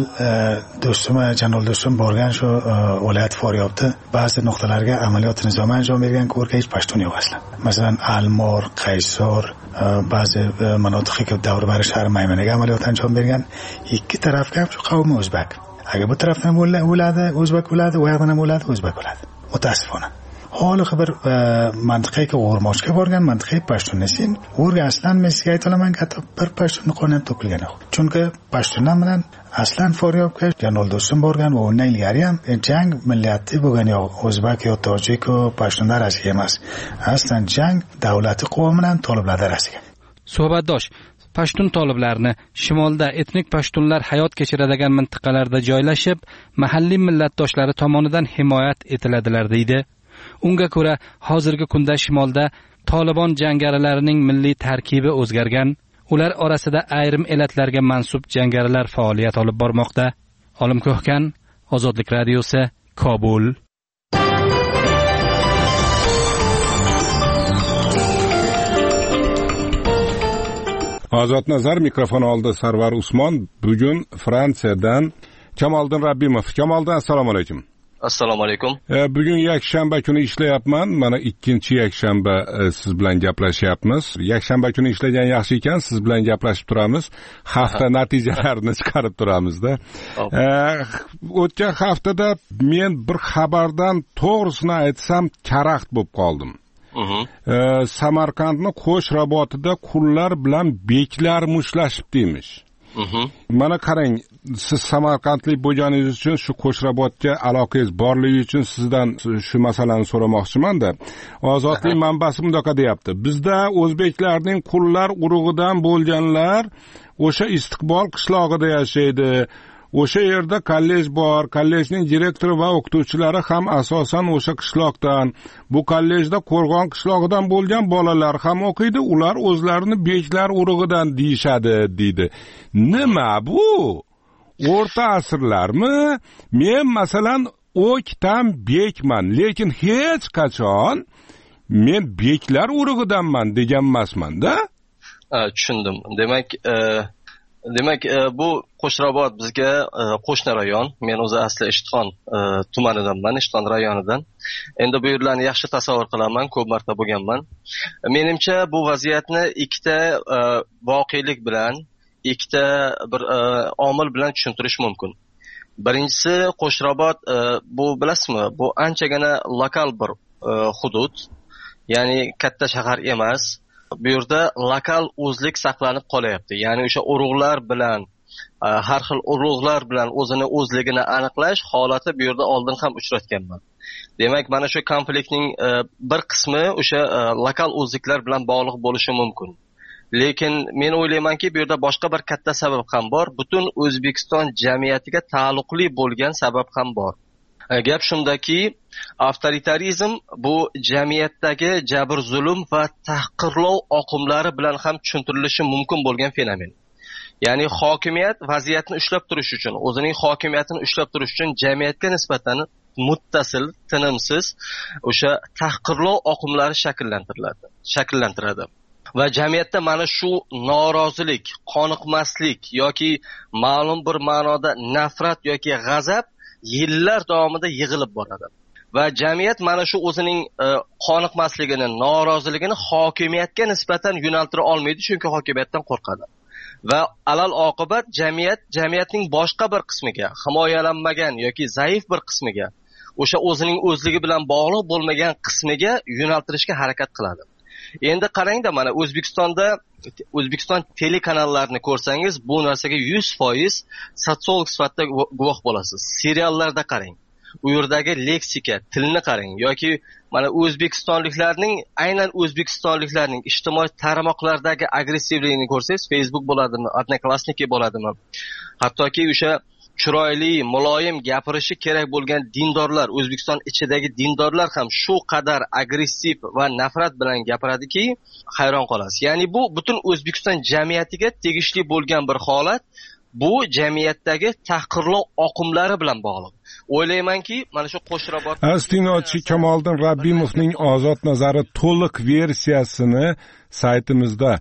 General Do'stum borgan shu viloyat Faryobda ba'zi nuqtalarga amaliyot nizomiy anjom bergan ko'rga hech pashtun yo'q aslan. Masalan, Almor, Qaysor, ba'zi manotiqqa davr bari shahar Maymanaga amaliyot anjom bergan. Ikki tarafga ham shu qavmi o'zbek. Agar bu tarafdan o'ladi, o'zbek o'ladi, u yoqdan ham o'ladi, o'zbek o'ladi. Mutasifona. Holiqi bir mantiqaga o'rmochga borgan mantiqay pashtunnesin o'rga aslan men sizga aytolaman hatto bir pashtunni qonab to'kilgan yo'q. Chunki pashtunlar bilan aslan Faryobga General Do'stum borgan va undan ilgari ham jang millati bo'lgan yo'q. O'zbek yo tojik yo pashtunlar arasiga emas. Aslan jang davlati qavmi bilan toliblar arasiga. Suhbatdosh, pashtun toliblarini shimolda etnik pashtunlar hayot kechiradigan mintaqalarda joylashib, mahalliy millatdoshlari tomonidan himoya etiladilar deydi. Unga ko'ra, hozirgi kunda shimolda Tolibon jangarilarining milliy tarkibi o'zgargan. Ular orasida ayrim elatlarga mansub jangarilar faoliyat olib bormoqda. Olim Ko'hkan, Ozodlik radiosi, Kobul. Ozod nazar mikrofon oldi Sarvar Usmon. Bugun Fransiyadan Kamoliddin Rabbimov. Kamoliddin, assalomu alaykum. Assalomu alaykum. Bugun yakshanba kuni ishlayapman. Mana ikkinchi yakshanba siz bilan gaplashyapmiz. Yakshanba kuni ishlagan yaxshi ekan, siz bilan gaplashib turamiz. Hafta natijalarini chiqarib turamizda. O'tgan haftada men bir xabardan to'g'risini aytsam karaxt bo'lib qoldim. Samarqandning Qo'shrabotida qullar bilan beklar mushtlashib deymish. Mana qarang, siz samarqandlik bo'lganingiz uchun, shu Qo'shrabotga aloqangiz borligi uchun sizdan shu masalani so'ramoqchiman-da. Ozodlik manbasi bundoqa deyapti: bizda o'zbeklarning qullar urug'idan bo'lganlar o'sha Istiqbol qishlog'ida yashaydi. O'sha yerda kollej bor, kollejning direktori va o'qituvchilari ham asosan o'sha qishloqdan. Bu kollejda Qo'rg'on qishlog'idan bo'lgan bolalar ham o'qiydi, ular o'zlarini beklar urug'idan deyishadi, deydi. Nima bu? O'rta asrlarmi? Men masalan o'ktam bekman, lekin hech qachon men beklar urug'idanman degan emasman-da. Tushundim. Demak, bu Qo'shrabot bizga qo'shni rayon. Men o'zi asli Ishtixon tumanidanman, Ishtixon rayonidan. Endi bu yerlarni yaxshi tasavvur qilaman, ko'p marta bo'lganman. Menimcha bu vaziyatni ikkita voqelik bilan, ikkita bir omil bilan tushuntirish mumkin. Birinchisi, Qo'shrabot bu bilasizmi, bu anchagina lokal bir hudud, ya'ni katta shahar emas. Bu yerda lokal o'zlik saqlanib qolyapti. Ya'ni o'sha urug'lar bilan, har xil urug'lar bilan o'zini o'zligini aniqlash holati bu yerda oldin ham uchratganman. Demak, mana shu konfliktning bir qismi o'sha lokal o'zliklar bilan bog'liq bo'lishi mumkin. Lekin men o'ylaymanki, bu yerda boshqa bir katta sabab ham bor. Butun O'zbekiston jamiyatiga taalluqli bo'lgan sabab ham bor. Gap shundaki, avtoritarizm bu jamiyatdagi jabr zulm va tahqirlov oqimlari bilan ham tushuntirilishi mumkin bo'lgan fenomen. Ya'ni hokimiyat vaziyatni ushlab turish uchun, o'zining hokimiyatini ushlab turish uchun jamiyatga nisbatan muttasil, tinimsiz o'sha tahqirlov oqimlari shakllantiradi. Va jamiyatda mana shu norozilik, qoniqmaslik yoki ma'lum bir ma'noda nafrat yoki g'azab yillar davomida yig'ilib boradi. Va jamiyat mana shu o'zining qoniqmasligini, noroziligini hokimiyatga nisbatan yo'naltira olmaydi, chunki hokimiyatdan qo'rqadi. Va alal oqibat jamiyatning boshqa bir qismiga, himoyalanmagan yoki zaif bir qismiga, o'sha o'zining o'zligi bilan bog'liq bo'lmagan qismiga yo'naltirishga harakat qiladi. Endi qarangda, mana O'zbekiston telekanallarini ko'rsangiz, bu narsaga 100% sotsiolog sifatida guvoh bo'lasiz. Seriallarda qarang. U yerdagi leksika, tilni qarang yoki mana aynan o'zbekistonliklarning ijtimoiy tarmoqlardagi agressivligini ko'rsangiz, Facebook bo'ladimi, Odnoklassniki bo'ladimi, hattoki o'sha chiroyli, muloyim gapirishi kerak bo'lgan dindorlar, O'zbekiston ichidagi dindorlar ham shu qadar agressiv va nafrat bilan gapiradiki, hayron qolasiz. Ya'ni bu butun O'zbekiston jamiyatiga tegishli bo'lgan bir holat. Bu jamiyatdagi tahqirlov oqimlari bilan bog'liq. O'ylaymanki, mana shu Qo'shrabot Astinochi Kamoliddin Rabbimovning Ozod nazari to'liq versiyasini saytimizda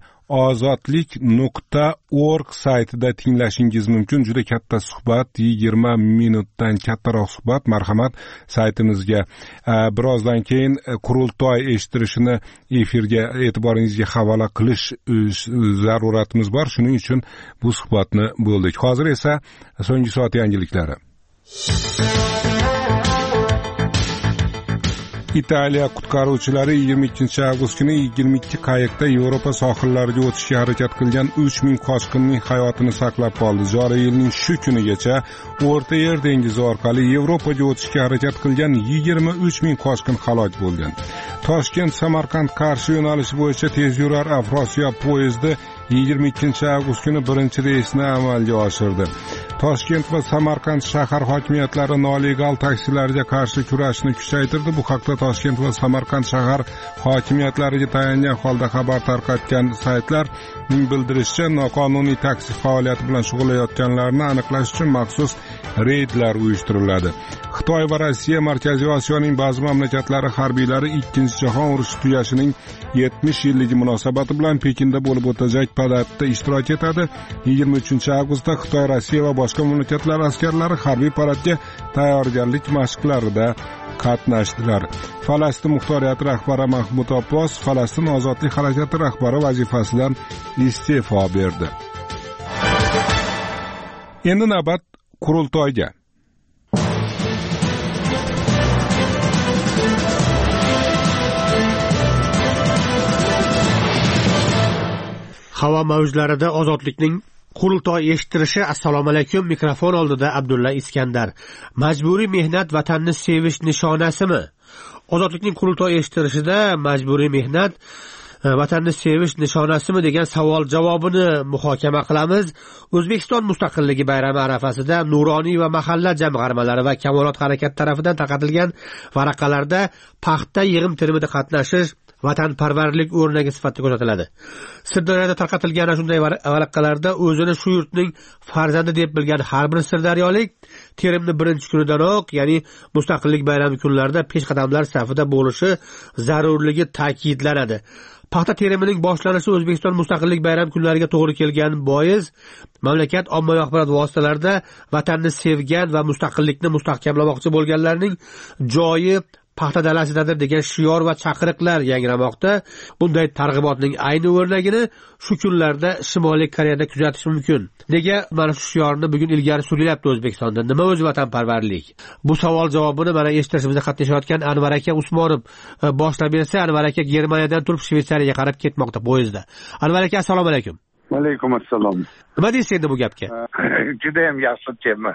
ozodlik.org saytida tinglashingiz mumkin. Juda katta suhbat, 20 minutdan kattaroq suhbat. Marhamat, saytimizga birozdan keyin qurultoy eshitirishini efirga e'tiboringizga havola qilish zaruratimiz bor. Shuning uchun bu suhbatni bo'ldik. Hozir esa so'nggi soat yangiliklari. Italiya qutqaruvchilari 22 avgust kuni 22 qayiqda Yevropa sohillariga o'tishga harakat qilgan 3000 qochqinning hayotini saqlab qoldi. Joriy yilning shu kunigacha O'rta Yer dengizi orqali Yevropaga o'tishga harakat qilgan 23000 qochqin halok bo'lgan. Toshkent Samarqand Qarshi yo'nalishi bo'yicha tezyurar Afrosiyob poyezdi 22 avgust kuni birinchi reysni amalga oshirdi. Toshkent va Samarqand shahar hokimiyatlari nolegal taksilarga qarshi kurashni kuchaytirdi. Bu haqda Toshkent va Samarqand shahar hokimiyatlariga tayangan holda xabar tarqatgan saytlarning bildirishicha, noqonuniy taksi faoliyati bilan shug'ullanayotganlarni aniqlash uchun maxsus reydlar uyushtiriladi. Xitoy va Rossiya Markaziy Osiyoning ba'zi mamlakatlari harbiylari Ikkinchi jahon urushi tugashining 70 yilligi munosabati bilan Pekinda bo'lib o'tajak paradda ishtirok etadi. 23 avgustda Xitoy, Rossiya va boshqa mamlakatlar askarlari harbiy paradga tayyorgarlik mashqlarida qatnashdilar. Falastin muxtoriyati rahbari Mahmud Abbos Falastin ozodlik harakati rahbari vazifasidan iste'fo berdi. Endi navbat qurultoyga. Havo mavjlarida ozodlikning qurultoy eshittirishi. Assalomu alaykum. Mikrofon oldida Abdulla Iskandar. Majburiy mehnat vatanni sevish nishonasimi? Ozodlikning qurultoy eshittirishida majburiy mehnat vatanni sevish nishonasimi degan savol javobini muhokama qilamiz. O'zbekiston mustaqilligi bayrami arafasida nuroniy va mahalla jamg'armalari va kamolot harakati tarafidan tarqatilgan varaqalarda paxta yig'im termida qatnashish vatanparvarlik o'rnagi sifatida ko'rsatiladi. Sirdaryoda tarqatilgan shunday varaqalarda o'zini shu yurtning farzandi deb bilgan har bir sirdaryolik terimni birinchi kunidanoq, ya'ni mustaqillik bayrami kunlarida peshqadamlar safida bo'lishi zarurligi ta'kidlanadi. Paxta terimining boshlanishi O'zbekiston mustaqillik bayrami kunlariga to'g'ri kelgan bois mamlakat ommaviy axborot vositalarida vatanni sevgan va mustaqillikni mustahkamlamoqchi bo'lganlarning joyi paxta dalasidadir degan shior va chaqiriqlar yangramoqda. Bunday targ'ibotning ayni o'rnagini shu kunlarda Shimoliy Koreyada kuzatish mumkin. Nega mana shu shiorni bugun ilgari surilyapti O'zbekistonda? Nima o'zi vatanparvarlik? Bu savol javobini mana eshittirishimizda qatnashayotgan Anvar aka Usmonov boshlab bersa, Anvar aka Germaniyadan turib Shveysariyaga qarab ketmoqda poyezdda. Anvar aka, assalomu alaykum. Va alaykum assalom. Nima deysiz endi bu gapga? Juda ham yaxshi tema.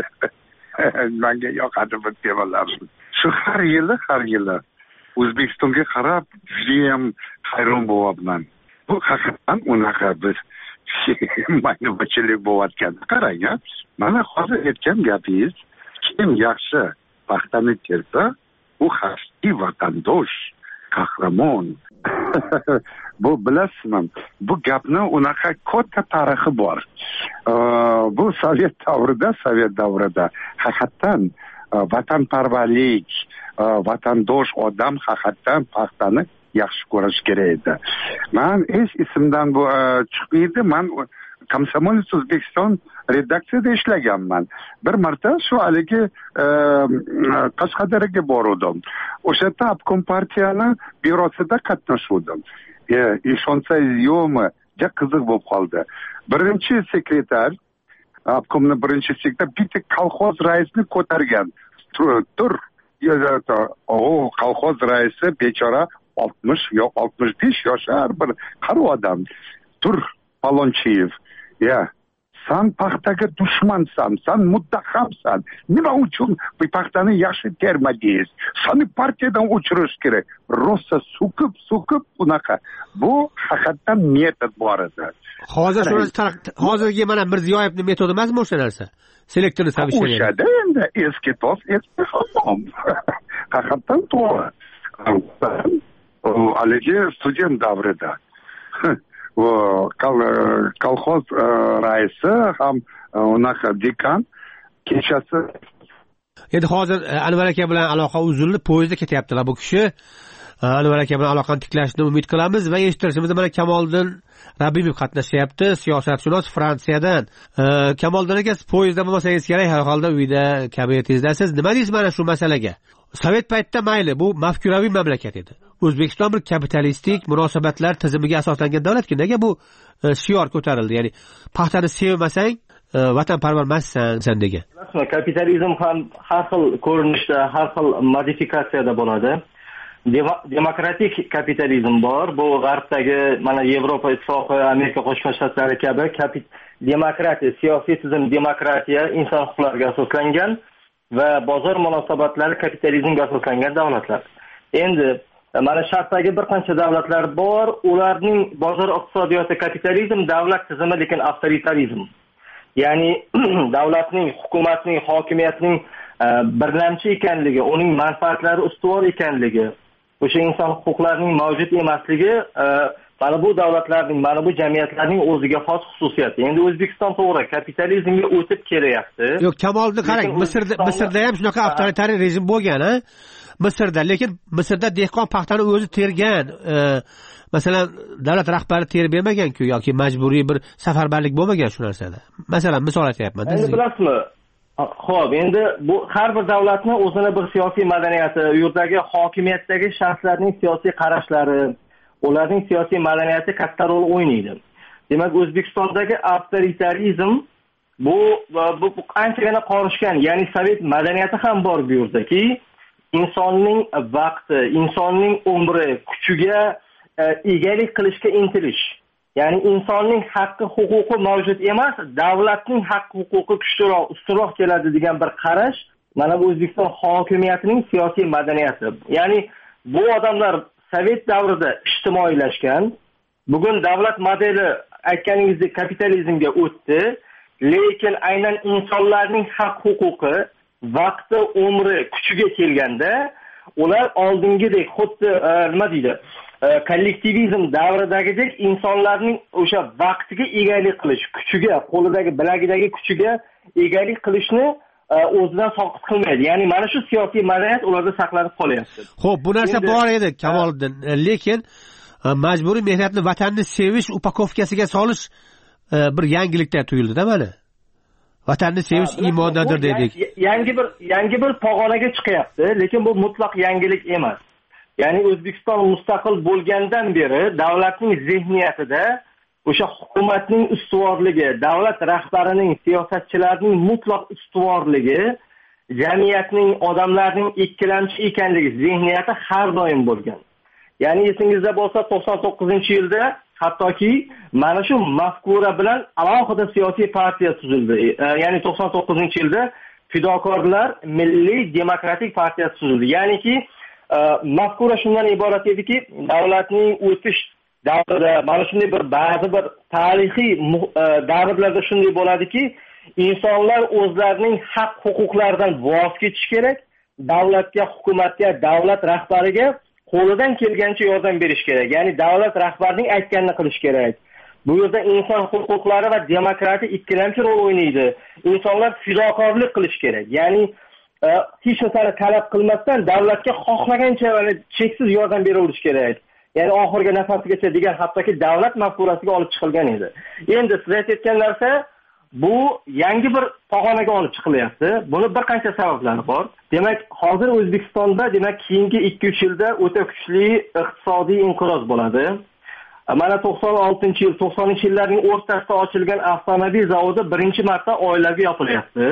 Menga yoqadi bu temalar. Shu har yili O'zbekistonga qarab judayam hayron bo'lyapman. Bu haqiqatan unaqa bir maynabachilik bo'layotgan. Qarang, mana hozir aytgan gapingiz, kim yaxshi paxtani tersa, u haqiqiy vatandosh, qahramon. Bu bilasizmi? Bu gapni unaqa katta tarixi bor. Bu Sovet davrida haqiqatan vatanparvarlik, vatandosh odam haqiqatan paxtani yaxshi ko'rish kerak edi. Men esimdan bu chiqmaydi. Men Komsomolets O'zbekiston redaksiyada ishlaganman. Bir marta shu haligi Qashqadaryoga bordim. O'sha yerda obkom partiyani bürosida qatnashdim. Ishonsangiz yo'qmi, juda qiziq bo'lib qoldi. Birinchi sekretar, obkomning birinchi sekretar bitta kolxoz raisni ko'targan. Tur. Kolxoz raisi bechora 60 yo 65 yoshlar bir qari odam. Tur, Palonchiyev. Sen paxtaga dushmansan, sen muddahamsan. Nima uchun bu paxtani yaxshi termadingiz? Seni partiyadan o'chirish kerak. Rosa so'kib bunaqa. Bu haqiqatan metod bor edi. Hozirgi mana Mirziyoyevning metodi emasmi o'sha narsa? Selektorni savishtirgan. O'shada endi eski to's, eski hamon. Haqiqatan to'g'ri. Haligi student davrida kolxoz raisi ham unaqa dekan kechasi. Endi hozir Anvar aka bilan aloqa uzildi, poyezdda ketyaptilar bu kishi. Anvar aka bilan aloqani tiklashni umid qilamiz va eshittirishimizda mana Kamoliddin Rabimov qatnashyapti, siyosatshunos Fransiyadan. Kamoliddin aka, poyezdda bo'lmasangiz kerak, har holda uyda kabinetingizdasiz. Nima deysiz mana shu masalaga? Sovet paytida mayli, bu mafkuraviy mamlakat edi. O'zbekiston bir kapitalistik munosabatlar tizimiga asoslangan davlatki, nega bu shior ko'tarildi? Ya'ni paxtani sevmasang vatanparvar emassan degan. Kapitalizm ham har xil ko'rinishda, har xil modifikatsiyada bo'ladi. Demokratik kapitalizm bor. Bu g'arbdagi mana Yevropa Ittifoqi, Amerika Qo'shma Shtatlari kabi demokratiya, siyosiy tizim demokratiya, inson huquqlariga asoslangan va bozor munosabatlari kapitalizmga asoslangan davlatlar. Endi mana Sharqdagi bir qancha davlatlar bor, ularning bozor iqtisodiyoti kapitalizm, davlat tizimi lekin avtoritarizm. Ya'ni davlatning, hukumatning, hokimiyatning birlamchi ekanligi, uning manfaatlari ustuvor ekanligi, o'sha inson huquqlarining mavjud emasligi mana bu davlatlarning, mana bu jamiyatlarning o'ziga xos xususiyati. Endi O'zbekiston to'g'ri kapitalizmga o'tib kelyapti. Yo'q, Kamoliddin qarang, Misrda ham shunaqa avtoritar rejim bo'lgan, ha? Misrda, lekin Misrda dehqon paxtani o'zi tergan. Masalan, davlat rahbari terib bermagan-ku yoki majburiy bir safarbarlik bo'lmagan shu narsada. Masalan, misol aytyapman. Endi bilasizmi? Xo'p, endi bu har bir davlatning o'zini bir siyosiy madaniyati, u yerdagi hokimiyatdagi shaxslarning siyosiy qarashlari, ularning siyosiy madaniyati katta rol o'ynaydi. Demak, O'zbekistondagi avtoritarizm bu anchagina qorishgan, ya'ni sovet madaniyati ham bor bu yerdaki, insonning vaqti, insonning umri, kuchiga egalik qilishga intilish. Ya'ni insonning haqqi, huquqi mavjud emas, davlatning haqqi, huquqi kuchliroq, ustunroq keladi degan bir qarash, mana bu O'zbekiston hokimiyatining siyosiy madaniyati. Ya'ni bu odamlar sovet davrida ijtimoiylashgan, bugun davlat modeli aytganingizdek kapitalizmga o'tdi, lekin aynan insonlarning haq-huquqi, vaqti, umri, kuchiga kelganda ular oldingidek xuddi nima deydi, kollektivizm davridagidek insonlarning o'sha vaqtiga egalik qilish, kuchiga, qo'lidagi bilagidagi kuchiga egalik qilishni o'zidan soqit qilmaydi. Ya'ni mana shu siyosiy madaniyat ularda saqlanib qolyapti. Xo'p, bu narsa bor edi Kamoliddin, lekin majburiy mehnatni vatanni sevish upakovkasiga solish bir yangilikda tuyuldi-da mana. Vatanni sevish iymondadir dedik. Yangi bir pog'onaga chiqyapti, lekin bu mutlaq yangilik emas. Ya'ni O'zbekiston mustaqil bo'lgandan beri davlatning zihniyatida o'sha hukumatning ustuvorligi, davlat rahbarining, siyosatchilarning mutlaq ustuvorligi, jamiyatning, odamlarning ikkilamchi ekanligi zihniyati har doim bo'lgan. Ya'ni esingizda bo'lsa 99-yilda hattoki mana shu mafkura bilan alohida siyosiy partiya tuzildi. Ya'ni 99-yilda Fidokorlar Milliy demokratik partiyasi tuzildi. Ya'niki mafkura shundan iborat ediki, davlatning o'tish davrida mana shunday ba'zi bir tarixiy davrlarda shunday bo'ladiki, insonlar o'zlarining haq-huquqlaridan voz kechish kerak, davlatga, hukumatga, davlat rahbariga qo'lidan kelgancha yordam berish kerak. Ya'ni davlat rahbarining aytganini qilish kerak. Bu yerda inson huquqlari va demokratiya ikkilamchi rol o'ynaydi. Insonlar fidokorlik qilish kerak. Ya'ni hech narsani talab qilmasdan davlatga xohlagancha cheksiz yordam beraverish kerak. Ya'ni oxirgi nafasigacha degan hattoki davlat mafkurasiga olib chiqilgan edi. Endi siz aytgan narsa bu yangi bir pog'onaga olib chiqilyapti. Buni bir qancha sabablari bor. Demak, hozir O'zbekistonda keyingi 2-3 yilda o'ta kuchli iqtisodiy inqiroz bo'ladi. Mana 96-yil, 90-yillarning o'rtasida ochilgan avtomobil zavodi birinchi marta oilaviy yopilyapti.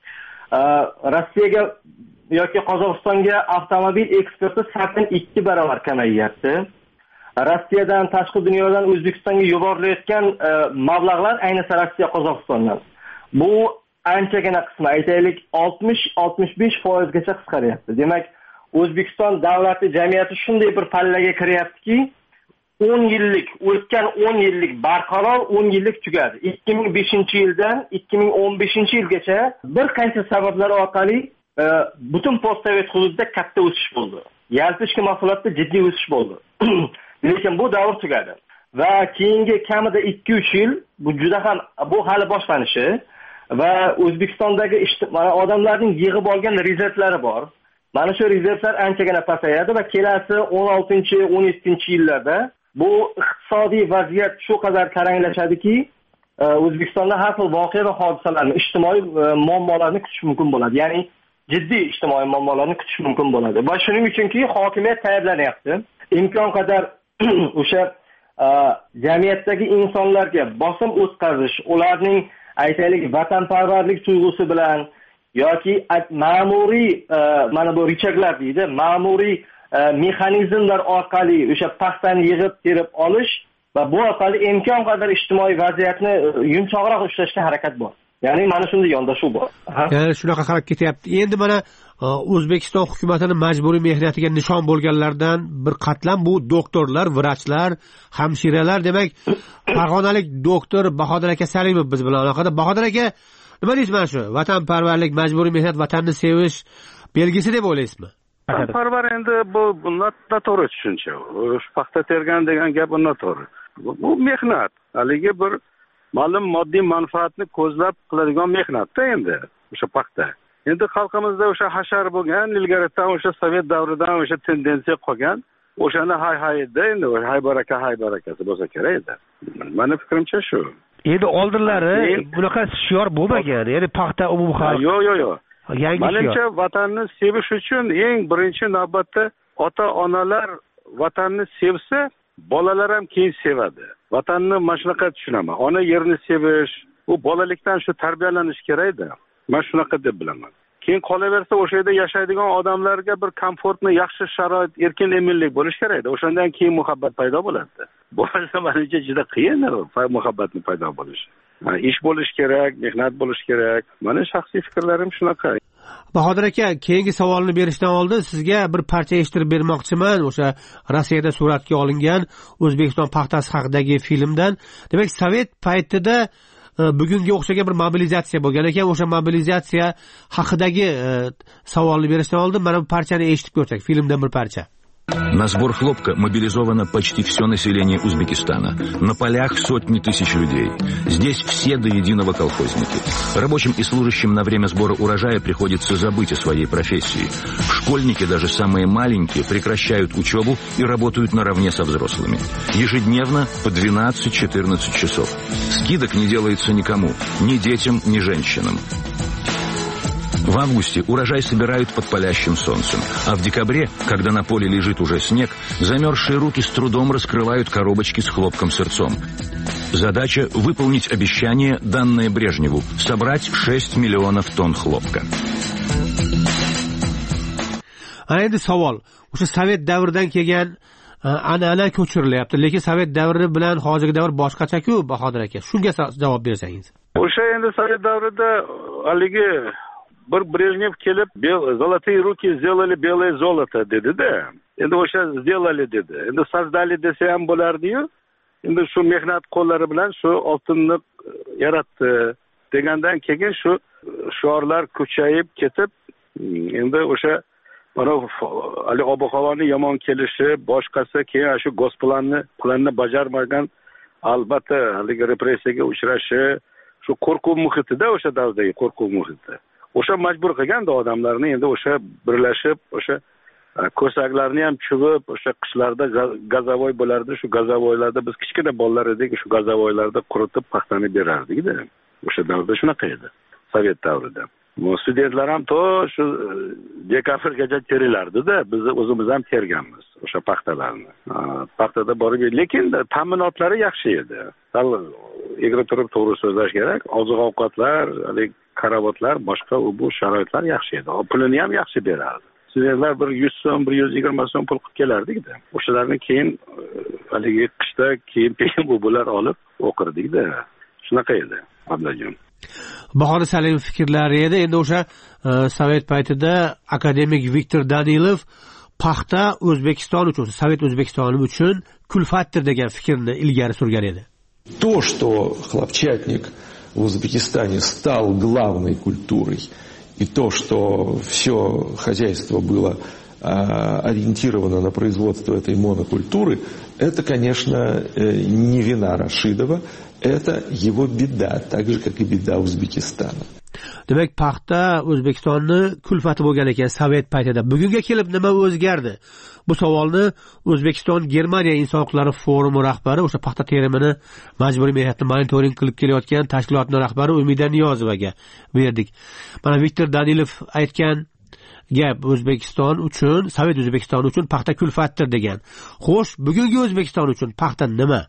Rossiyaga yoki Qozog'istonga avtomobil eksporti sakkin 2 barobar kamayyapti. Rossiyadan, tashqi dunyodan O'zbekistonga yuborilayotgan mablag'lar ayniqsa Rossiya, Qozog'istondan. Bu anchagina qismi, aytaylik 60-65% gacha qisqaryapti. Demak, O'zbekiston davlati, jamiyati shunday bir pallaga kiryaptiki, 10 yillik, o'tgan 10 yillik barqaror 10 yillik tugadi. 2005-yildan 2015-yilgacha bir qancha sabablar orqali butun postsovet hududida katta o'sish bo'ldi. Yalpi ichki mahsulotda jiddiy o'sish bo'ldi. Lekin bu davr tugadi. Va keyingi kamida 2-3 yil bu hali boshlanishi va O'zbekistondagi odamlarning yig'ib olgan rezervlari bor. Mana shu rezervlar anchagina pasayadi va kelasi 16-17-yillarda bu iqtisodiy vaziyat shu qadar taranglashadiki, O'zbekistonda har xil voqea va hodisalarni, ijtimoiy muammolarni kutish mumkin bo'ladi. Ya'ni jiddiy ijtimoiy muammolarni kutish mumkin bo'ladi. Va shuning uchunki hokimiyat tayyorlanyapti. Imkon qadar o'sha jamiyatdagi insonlarga bosim o'tkazish, ularning aytaylik vatanparvarlik tuyg'usi bilan yoki ma'muriy mana bu richaglar deydi, ma'muriy mexanizmlar orqali o'sha paxtani yig'ib terib olish va bu orqali imkon qadar ijtimoiy vaziyatni yumshoqroq ushlashga harakat bor. ya'ni mana shunday yondashuv bor. Ya'ni shunaqa qarab ketyapti. Endi mana O'zbekiston hukumatining majburiy mehnatiga nishon bo'lganlardan bir qatlam bu doktorlar, vrachlar, hamshiralar. Demak, farg'onalik doktor Bahodir aka Salimov biz bilan aloqada. Bahodir aka, nima deysiz mana shu vatanparvarlik, majburiy mehnat, vatanni sevish belgisi deb o'ylaysizmi? Vatanparvar endi bu noto'g'ri tushuncha. Shu paxta tergan degan gap noto'g'ri. Bu mehnat. Haligi bir ma'lum moddiy manfaatni ko'zlab qiladigan mehnatda endi o'sha paxta. Endi xalqimizda o'sha hashar bo'lgan, ilgaridan o'sha sovet davridan o'sha tendensiya qolgan. O'shani hay-hayda endi hay barakasi bo'lsa kerak edi. Meni fikrimcha shu. Endi oldinlari bunaqa shior bo'lmagan. Ya'ni paxta umumiy xalq. Yo'q. Menimcha vatanni sevish uchun eng birinchi navbatda ota-onalar vatanni sevsa, bolalar ham keyin sevadi. Vatanni mana shunaqa tushunaman. Ona yerni sevish, u bolalikdan shu tarbiyalanish kerak-da. Men shunaqa deb bilaman. Keyin qolaversa o'sha yerda yashaydigan odamlarga bir komfortni, yaxshi sharoit, erkin eminlik bo'lish kerak-da. O'shandan keyin muhabbat paydo bo'ladi. Bo'lsa menimcha juda qiyin muhabbatni paydo bo'lishi. Ish bo'lish kerak, mehnat bo'lish kerak. Meni shaxsiy fikrlarim shunaqa. Bahodir aka, keyingi savolni berishdan oldin sizga bir parcha eshittirib bermoqchiman. O'sha Rossiyada suratga olingan O'zbekiston paxtasi haqidagi filmdan. Demak, sovet paytida bugunga o'xshagan bir mobilizatsiya bo'lgan ekan. O'sha mobilizatsiya haqidagi savolni berishdan oldin mana bu parchani eshitib ko'rsak, filmdan bir parcha. На сбор хлопка мобилизовано почти все население Узбекистана. На полях сотни тысяч людей. Здесь все до единого колхозники. Рабочим и служащим на время сбора урожая приходится забыть о своей профессии. Школьники, даже самые маленькие, прекращают учебу и работают наравне со взрослыми. Ежедневно по 12-14 часов. Скидок не делается никому, ни детям, ни женщинам. В августе урожай собирают под палящим солнцем, а в декабре, когда на поле лежит уже снег, замерзшие руки с трудом раскрывают коробочки с хлопком-сырцом. Задача – выполнить обещание, данное Брежневу – собрать 6 миллионов тонн хлопка. Endi savol, o'sha sovet davridan kelgan an'ana ko'chirilyapti, lekin sovet davri bilan hozirgi davr boshqacha-ku, Bahodir aka. Shunga javob bersangiz. O'sha endi sovet davrida haligi bir Brejnev kelib, "Золотые руки сделали белое золото" dedi-da. Endi o'sha сделали dedi. Endi создали desa ham bo'lardi-yu. Endi shu mehnat qo'llari bilan shu oltinni yaratdi degandan keyin shu shiorlar kuchayib ketib, endi o'sha mana hali ob-havoning yomon kelishi, boshqasi keyin shu planni bajarmagan albatta haligi repressiyaga uchrashi, shu qo'rquv muhitida, o'sha davrdagi qo'rquv muhiti. O'sha majbur qilganda odamlarni endi o'sha birlashib, o'sha ko'saklarni ham chuvib, o'sha qishlarda gazavoy bo'lardi. Shu gazavoylarda biz kichkina bolalar edik, shu gazavoylarda quritib paxtani berardik-da. O'sha davrda shunaqa edi, sovet davrida. Studentlar ham to shu dekabrgacha terilardi-da, biz o'zimiz ham terganmiz o'sha paxtalarni. Paxtada borib, lekin ta'minotlari yaxshi edi. Egri turib to'g'ri so'zlash kerak. Oziq-ovqatlar, karavotlar, boshqa bu sharoitlar yaxshi edi. Pulini ham yaxshi berardi. Studentlar bir 100 so'm, 120 so'm pul qilib kelardik-da. O'shalarni keyin haligi qishda keyin bular olib o'qirdik-da. Shunaqa edi, Ablajon. Bahodir Salimov fikrlari edi. Endi o'sha sovet paytida akademik Viktor Danilov paxta O'zbekiston uchun, sovet O'zbekistoni uchun kulfatdir degan fikrni ilgari surgan edi. То, что хлопчатник в Узбекистане стал главной культурой, и то, что все хозяйство было ориентировано на производство этой монокультуры, это, конечно, не вина Рашидова, это его беда, так же, как и беда Узбекистана. Demak, paxta O'zbekistonni kulfati bo'lgan ekan sovet paytida. Bugunga kelib nima o'zgardi? Bu savolni O'zbekiston Germaniya inson huquqlari forumi rahbari, o'sha paxta terimini majburiy mehnatni monitoring qilib kelayotgan tashkilotning rahbari Umida Niyozovaga berdik. Mana Viktor Danilov aytgan gap O'zbekiston uchun, sovet O'zbekistoni uchun paxta kulfatdir degan. Xo'sh, bugungi O'zbekiston uchun paxta nima?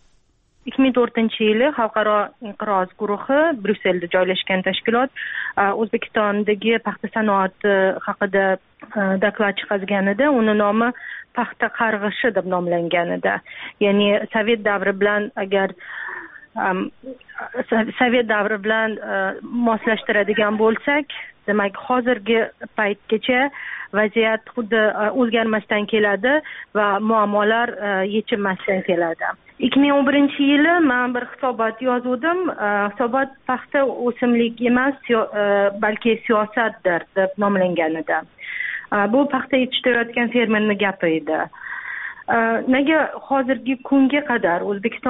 2004-yili Xalqaro inqiroz guruhi Bryusselda joylashgan tashkilot O'zbekistondagi paxta sanoati haqida doklad chiqarganida, uni nomi paxta qarg'ishi deb nomlangan edi. Ya'ni sovet davri bilan agar sovet davri bilan moslashtiradigan bo'lsak, demak hozirgi paytgacha vaziyat xuddi o'zgarmasdan keladi va muammolar yechilmasdan keladi. 2011-yili men bir hisobot yozdim. Hisobot paxta o'simlik emas, balki siyosatdir deb nomlangan edi. Bu paxta yetishtirayotgan fermerning gapi edi. Nega hozirgi kunga qadar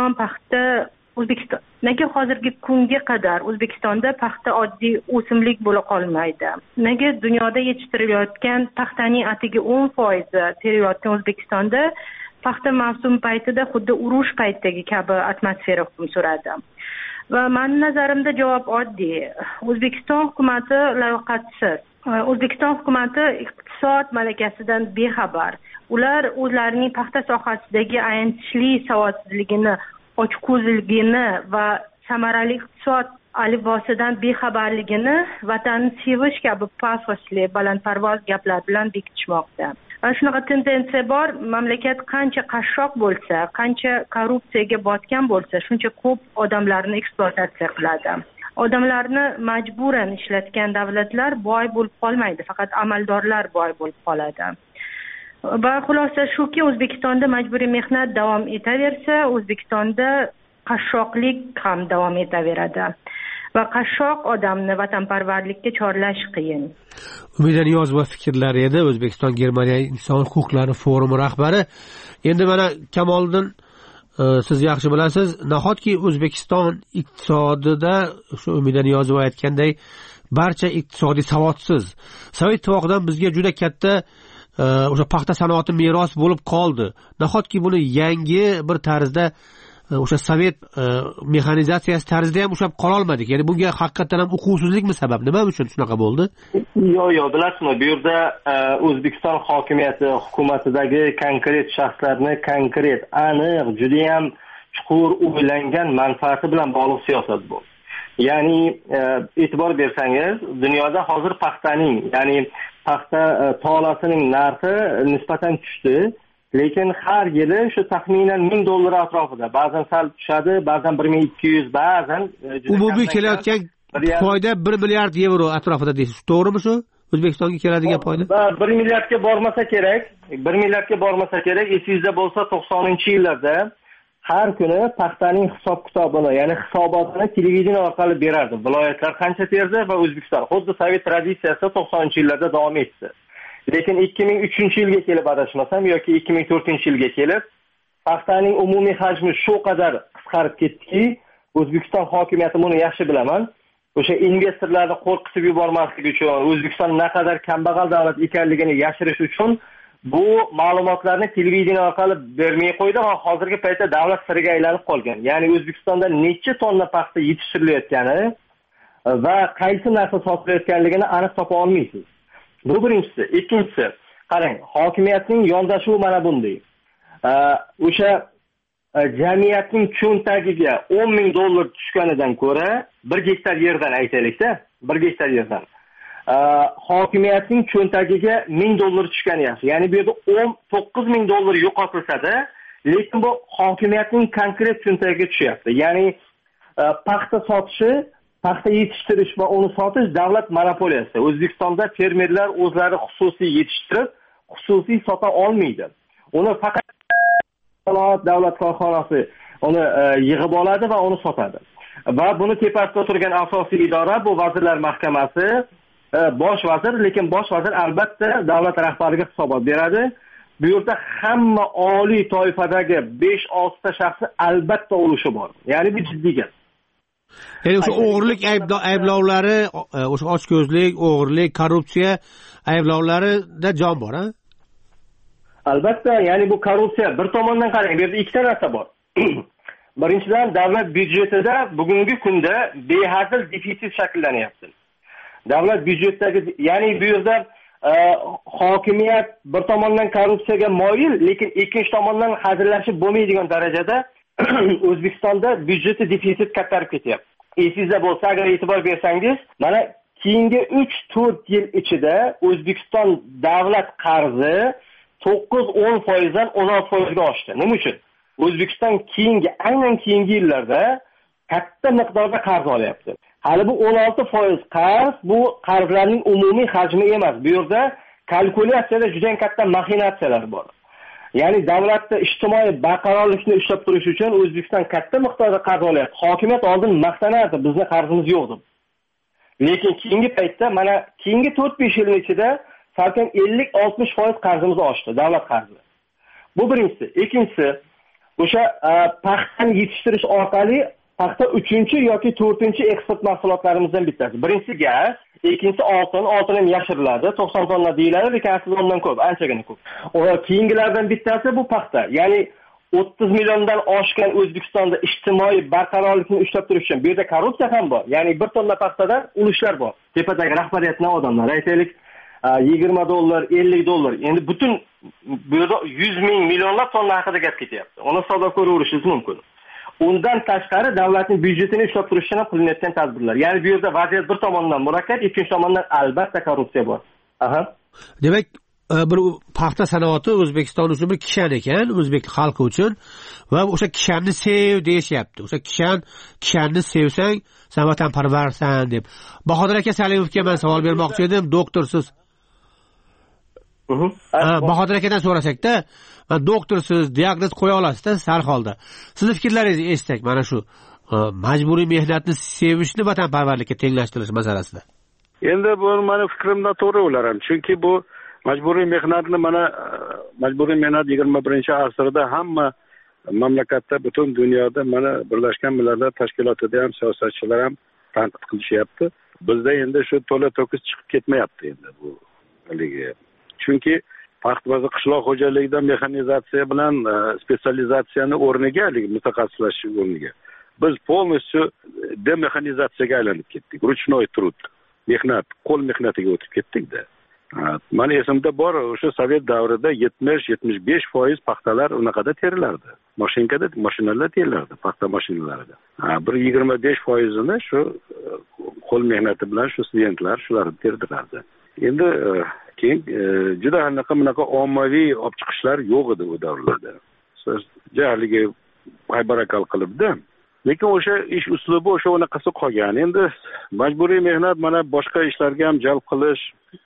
O'zbekistonda paxta oddiy o'simlik bo'la qolmaydi? Nega dunyoda yetishtirilayotgan paxtaning atigi 10% terilayotgan O'zbekistonda paxta mavsum paytida xuddi urush paytidagi kabi atmosfera hukm suradi? Va mening nazarimda javob oddiy. O'zbekiston hukumati layoqatsiz. O'zbekiston hukumati iqtisod malakasidan bexabar. Ular o'zlarining paxta sohasidagi ayanchli savodsizligini, ochko'zligini va samarali iqtisod alifbosidan bexabarligini vatanni sevish kabi pafosli, balandparvoz gaplar bilan bekitishmoqda. Shunaqa tendensiya bor. Mamlakat qancha qashshoq bo'lsa, qancha korrupsiyaga botgan bo'lsa, shuncha ko'p odamlarni ekspluatatsiya qiladi. Odamlarni majburan ishlatgan davlatlar boy bo'lib qolmaydi, faqat amaldorlar boy bo'lib qoladi. Va xulosa shuki, O'zbekistonda majburiy mehnat davom etaversa, O'zbekistonda qashshoqlik ham davom etaveradi. Va qashshoq odamni vatanparvarlikka chorlash qiyin. Umida Niyozova fikrlari edi, O'zbekiston Germaniya inson huquqlari forumi rahbari. Endi mana Kamoliddin, siz yaxshi bilasiz, nahotki O'zbekiston iqtisodida shu Umida Niyozova aytganday barcha iqtisodiy savodsiz. Sovet ittifoqidan bizga juda katta o'sha paxta sanoati meros bo'lib qoldi. Nahotki buni yangi bir tarzda o'sha sovet mexanizatsiyasi tarzida ham ushlab qola olmadik. Ya'ni bunga haqiqatan ham uquvsizlikmi sabab? Nima uchun shunaqa bo'ldi? Yo'q, bilasizmi, bu yerda O'zbekiston hokimiyati, hukumatidagi konkret shaxslarni konkret, aniq, juda ham chuqur o'ylangan manfaati bilan bog'liq siyosat bu. Ya'ni e'tibor bersangiz, dunyoda hozir paxtaning, ya'ni paxta tolasining narxi nisbatan tushdi. Lekin har yili shu taxminan $1000 atrofida, ba'zan sal tushadi, ba'zan 1200, ba'zan umumiy kelayotgan foyda 1 milliard yevro atrofida deysiz. To'g'rimi shu? O'zbekistonga keladigan foyda? 1 milliardga bormasa kerak. 1 milliardga bormasa kerak. Esingizda bo'lsa 90-yillarda har kuni paxtaning hisob-kitobini, ya'ni hisobotini televideniya orqali berardi. Viloyatlar qancha terdi va O'zbekiston xuddi sovet traditsiyasida 90-yillarda davom etdi. Lekin 2003-yilga kelib adashmasam yoki 2004-yilga kelib paxtaning umumiy hajmi shu qadar qisqarib ketdiki, O'zbekiston hokimiyati buni yaxshi bilaman. O'sha investorlarni qo'rqitib yubormaslik uchun, O'zbekiston naqadar kambag'al davlat ekanligini yashirish uchun bu ma'lumotlarni televideniya orqali bermay qo'ydi va hozirgi paytda davlat siriga aylanib qolgan. Ya'ni O'zbekistonda necha tonna paxta yetishtirilayotgani va qaysi narxda sotilayotganligini aniq topa olmaysiz. Bu birinchisi. Ikkinchisi, qarang, hokimiyatning yondashuvi mana bunday. O'sha jamiyatning cho'ntagiga $10,000 tushganidan ko'ra 1 gektar yerdan aytaylik-da, 1 gektar yerdan hokimiyatning cho'ntagiga $1000 tushgani yaxshi. Ya'ni bu yerda $9,000 yo'qotilsa-da, lekin bu hokimiyatning konkret cho'ntagiga tushyapti. Ya'ni paxta sotishi, paxta yetishtirish va uni sotish davlat monopoliyasi. O'zbekistonda fermerlar o'zlari xususiy yetishtirib, xususiy sota olmaydi. Uni faqat davlat korxonasi uni yig'ib oladi va uni sotadi. Va buni tepasida turgan asosiy idora bu Vazirlar Mahkamasi, bosh vazir, lekin bosh vazir albatta davlat rahbariga hisobot beradi. Bu yerda hamma oliy toifadagi 5-6 ta shaxsni albatta ulushi bor. Ya'ni bu jiddiy gap. Ya'ni o'sha o'g'irlik ayblovlari, o'sha ochko'zlik, o'g'irlik, korrupsiya ayblovlarida jon bor, ha? Albatta, ya'ni bu korrupsiya bir tomondan qarang, bu yerda ikkita narsa bor. Birinchidan, davlat byudjetida bugungi kunda behazil defitsit shakllanyapti. Davlat byudjetidagi, ya'ni bu yerda hokimiyat bir tomondan korrupsiyaga moyil, lekin ikkinchi tomondan hazillashib bo'lmaydigan darajada O'zbekistonda byudjeti defitsit kattarib ketyapti. Esingizda bo'lsa, agar e'tibor bersangiz, mana keyingi 3-4 yil ichida O'zbekiston davlat qarzi 9-10% dan 16% ga oshdi. Nima uchun? O'zbekiston aynan keyingi yillarda katta miqdorda qarz olyapti. Hali bu 16% qarz, bu qarzlarning umumiy hajmi emas. Bu yerda kalkulyatsiyada juda katta maxinatsiyalar bor. Ya'ni davlatda ijtimoiy barqarorlikni ushlab turish uchun O'zbekiston katta miqdorda qarz olyapti. Hokimiyat oldin maqtanardi, bizning qarzimiz yo'q deb. Lekin keyingi paytda mana keyingi 4-5 yil ichida salkam 50-60% qarzimiz oshdi, davlat qarzi. Bu birinchisi. Ikkinchisi, o'sha paxtani yetishtirish orqali paxta 3-chi yoki 4-chi eksport mahsulotlariimizdan bittasi. Birinchisi gaz, ikkinchisi oltin ham yashiriladi, 90 tonna deyiladi, lekin aslida undan ko'p, anchagina ko'p. Keyingilardan bittasi bu paxta. Ya'ni 30 milliondan oshgan O'zbekistonda ijtimoiy barqarorlikni ushlab turish uchun bu yerda korrupsiya ham bor. Ya'ni 1 tonna paxtadan ulushlar bor. Tepadagi rahbariyatning odamlar, aytaylik $20, $50. Endi butun bu yerda 100 ming, millionlab tonna haqida gap ketyapti. Uni hisoblab ko'raverishingiz mumkin. Undan tashqari davlatning byudjetini ushlab turish uchun qilinayotgan tadbirlar. Ya'ni bu yerda vaziyat bir tomondan murakkab, ikkinchi tomondan albatta korrupsiya bor. Demak, bir paxta sanoati O'zbekiston uchun bir kishan ekan, o'zbek xalqi uchun va o'sha kishanni sev deyishyapti. O'sha kishanni sevsang, sen vatanparvarsan deb. Bahodir aka Salimovga men savol bermoqchi edim, doktorsiz. Bahodir akadan so'rasak-da, doktorsiz, diagnoz qo'ya olasiz-da har holda. Sizning fikrlaringizni eshitsak mana shu majburiy mehnatni sevishni vatanparvarlikka tenglashtirish masalasida. Endi bu meni fikrimda to'g'ri o'laram, chunki bu majburiy mehnatni majburiy mehnat 21-asrda hamma mamlakatda, butun dunyoda mana Birlashgan Millatlar Tashkilotida ham siyosatchilar ham tanqid qilishyapti. Bizda endi shu to'la to'kis chiqib ketmayapti endi bu haligi. Chunki paxt va qishloq xo'jaligida mexanizatsiya bilan spetsializatsiyani o'rniga, mutaxassislashish o'rniga biz polностью demexanizatsiyaga aylanib ketdik. Ruchnoy trud, mehnat, qo'l mehnatiga o'tib ketdik-da. Meni esimda bor, o'sha Sovet davrida 70-75% paxtalar unaqada terilardi. Mashinalar terilardi, paxta mashinalarida. Bir 25%ni shu qo'l mehnati bilan shu studentlar shularni terdilardi. Endi keyin juda bunaqa ommaviy olib chiqishlar yo'q edi u davrlarda. Jahliga haybarakal qilibdi. Lekin o'sha ish uslubi o'sha unaqasi qolgan. Endi majburiy mehnat mana boshqa ishlarga ham jalb qilish,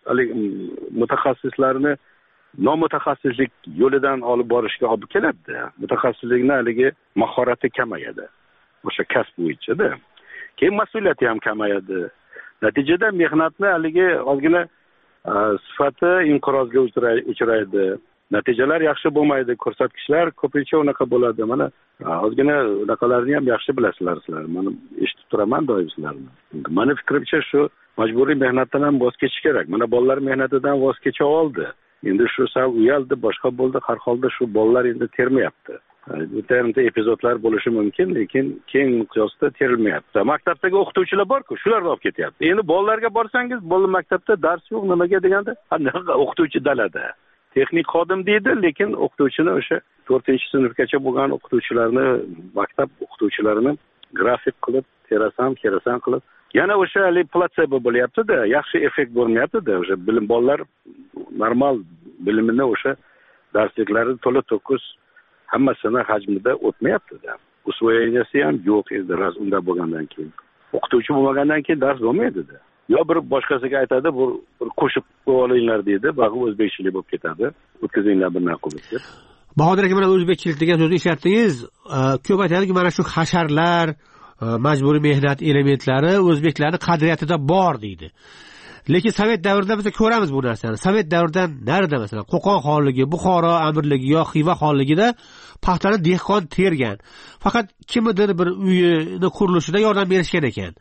mutaxassislarni nomutaxassislik yo'lidan olib borishga olib keladi. Mutaxassislikning haligi mahorati kamayadi. O'sha kasb bo'yicha-da. Keyin mas'uliyati ham kamayadi. Natijada mehnatni haligi ozgina sifati inqirozga uchraydi. Natijalar yaxshi bo'lmaydi, ko'rsatkichlar ko'pincha unaqa bo'ladi. Mana ozgina unaqalarni ham yaxshi bilasizlar sizlar. Mana eshitib turaman doim sizlarni. Meni fikrimcha shu majburiy mehnatdan ham voz kechish kerak. Mana bolalar mehnatidan voz kecha oldi. Endi shu sal uyaldi, boshqa bo'ldi. Har holda shu bolalar endi termayapti. Bitta epizodlar bo'lishi mumkin, lekin keng miqyosda terilmayapti. Maktabdagi o'qituvchilar bor-ku, shular olib ketyapti. Endi bolalarga borsangiz, bolalar maktabda dars yo'q, nimaga deganda, o'qituvchi dalada. Texnik xodim deydi, lekin o'qituvchini o'sha 4-sinfgacha bo'lgan o'qituvchilarni, maktab o'qituvchilarini grafik qilib, terasan qilib, yana o'sha platsebo bo'lyapti-da, yaxshi effekt bo'lmayapti-da, o'sha bilim bolalar normal bilimini o'sha darsliklari to'la to'kis hammasini hajmida o'tmayapti-da. Usvoyeniyasi ham yo'q edi undan bo'lgandan keyin. O'qituvchi bo'lmagandan keyin dars bo'lmaydi-da. Yo bir boshqasiga aytadi, bir qo'shib olinglar deydi, bag'i o'zbekchilik bo'lib ketadi. O'tkazinglar bir naqulib deb. Bahodir aka, mana o'zbekchilik degan so'zni ishlatdingiz. Ko'p aytadiki, mana shu hasharlar, majburiy mehnat elementlari o'zbeklarning qadriyatida bor deydi. Lekin Sovet davrida biz ko'ramiz bu narsani. Sovet davridan narida masalan Qo'qon xonligi, Buxoro amirligi yo Xiva xonligida paxtani dehqon tergan. Faqat kimdir bir uyini qurilishida yordam berishgan ekan.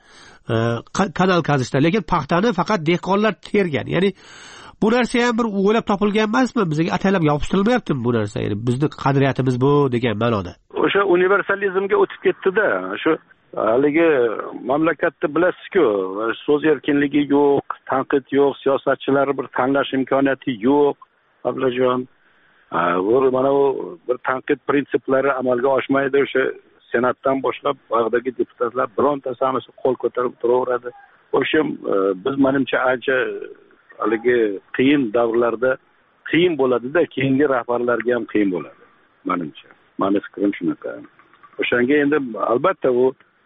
Kanal qazishda, lekin paxtani faqat dehqonlar tergan. Ya'ni bu narsa ham bir o'ylab topilgan emasmi? Bizga ataylab yopishtirilmayaptimi bu narsa? Ya'ni bizning qadriyatimiz bu degan ma'noda. O'sha universalizmga o'tib ketdi-da. Shu haligi mamlakatda bilasiz-ku, so'z erkinligi yo'q, tanqid yo'q, siyosatchilar bir tanlash imkoniyati yo'q. Ablajon, mana bu bir tanqid prinsiplari amalga oshmaydi. O'sha senatdan boshlab bag'dagi deputatlar birontasi hammasi qo'l ko'tarib turaveradi. O'sha biz menimcha ancha haligi qiyin davrlarda qiyin bo'ladi-da, keyingi rahbarlarga ham qiyin bo'ladi menimcha. Meni fikrim shunaqa. O'shanga endi albatta u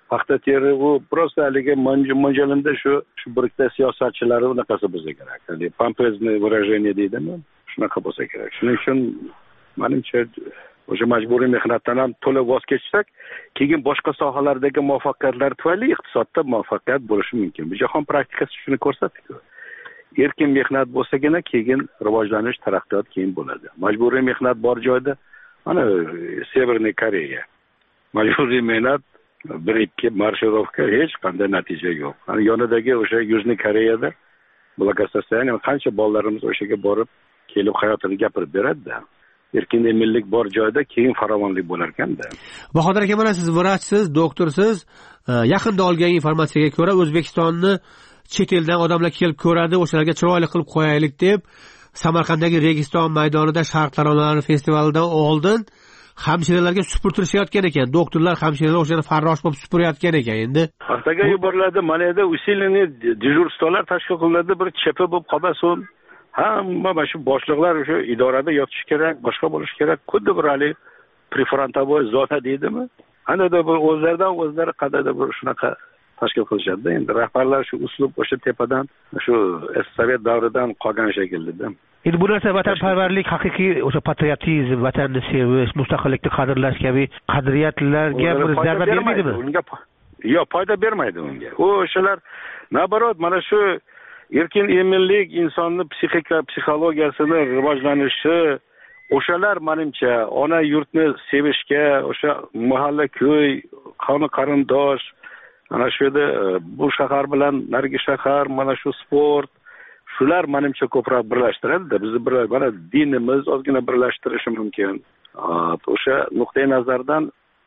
paxta teri u просто haligi mo'ljallarda shu bir ikkita siyosatchilari unaqasi bo'lsa kerak. Ya'ni pompezniy выражение deydimi? Shunaqa bo'lsa kerak. Shuning uchun menimcha o'sha majburiy mehnatdan ham to'la voz kechsak, keyin boshqa sohalardagi muvaffaqiyatlar tufayli iqtisodda muvaffaqiyat bo'lishi mumkin. Bu jahon praktikasi shuni ko'rsatdi-ku. Erkin mehnat bo'lsagina keyin rivojlanish, taraqqiyot keyin bo'ladi. Majburiy mehnat bor joyda, mana Severniy Koreya. Majburiy mehnat 1-2 marshirovka hech qanday natija yo'q. Mana yonidagi o'sha Yujniy Koreyada благосостояние qancha bolalarimiz o'shaga borib, kelib hayotini gapirib beradi-da. Erkin eminlik bor joyda keyin farovonlik bo'lar ekanda. Bahodir aka, mana siz vrachsiz, doktorsiz, yaqinda olgan informatsiyaga ko'ra O'zbekistonni chet eldan odamlar kelib ko'radi, o'shalarga chiroyli qilib qo'yaylik deb Samarqanddagi Registon maydonida Sharq taronalari festivalidan oldin hamshiralarga supurtirishayotgan ekan. Doktorlar hamshiralar o'shani farrosh bo'lib supurayotgan ekan. Endi paxtaga yuboriladi, mana endi усиленный dejurstvolar tashkil qilinadi, bir chepi bo'lib qolmasin. Hamma shu boshliqlar o'sha idorada yotish kerak, boshqa bo'lish kerak. Xuddi bir hali prefrontovoy zona deydimi? Anada bir o'zlaridan o'zlari qadada bir shunaqa tashkil qilishadi. Endi rahbarlar shu uslub o'sha tepadan, shu Sovet davridan qolgan shekilda. Endi bu narsa vatanparvarlik, haqiqiy o'sha patriotizm, vatanni sevish, mustaqillikni qadrlash kabi qadriyatlarga bir zarba bermaydimi? Yo'q, foyda bermaydi unga. O'shalar nabarot mana shu erkin eminlik insonni psixologiyasini rivojlanishi, o'shalar menimcha ona yurtni sevishga, o'sha mahalla ko'y, qavmi qarindosh, ana shu yerda bu shahar bilan narigi shahar, mana shu sport, shular menimcha ko'proq birlashtiradi-da. Bizni mana dinimiz ozgina birlashtirishi mumkin. O'sha nuqtai nazardan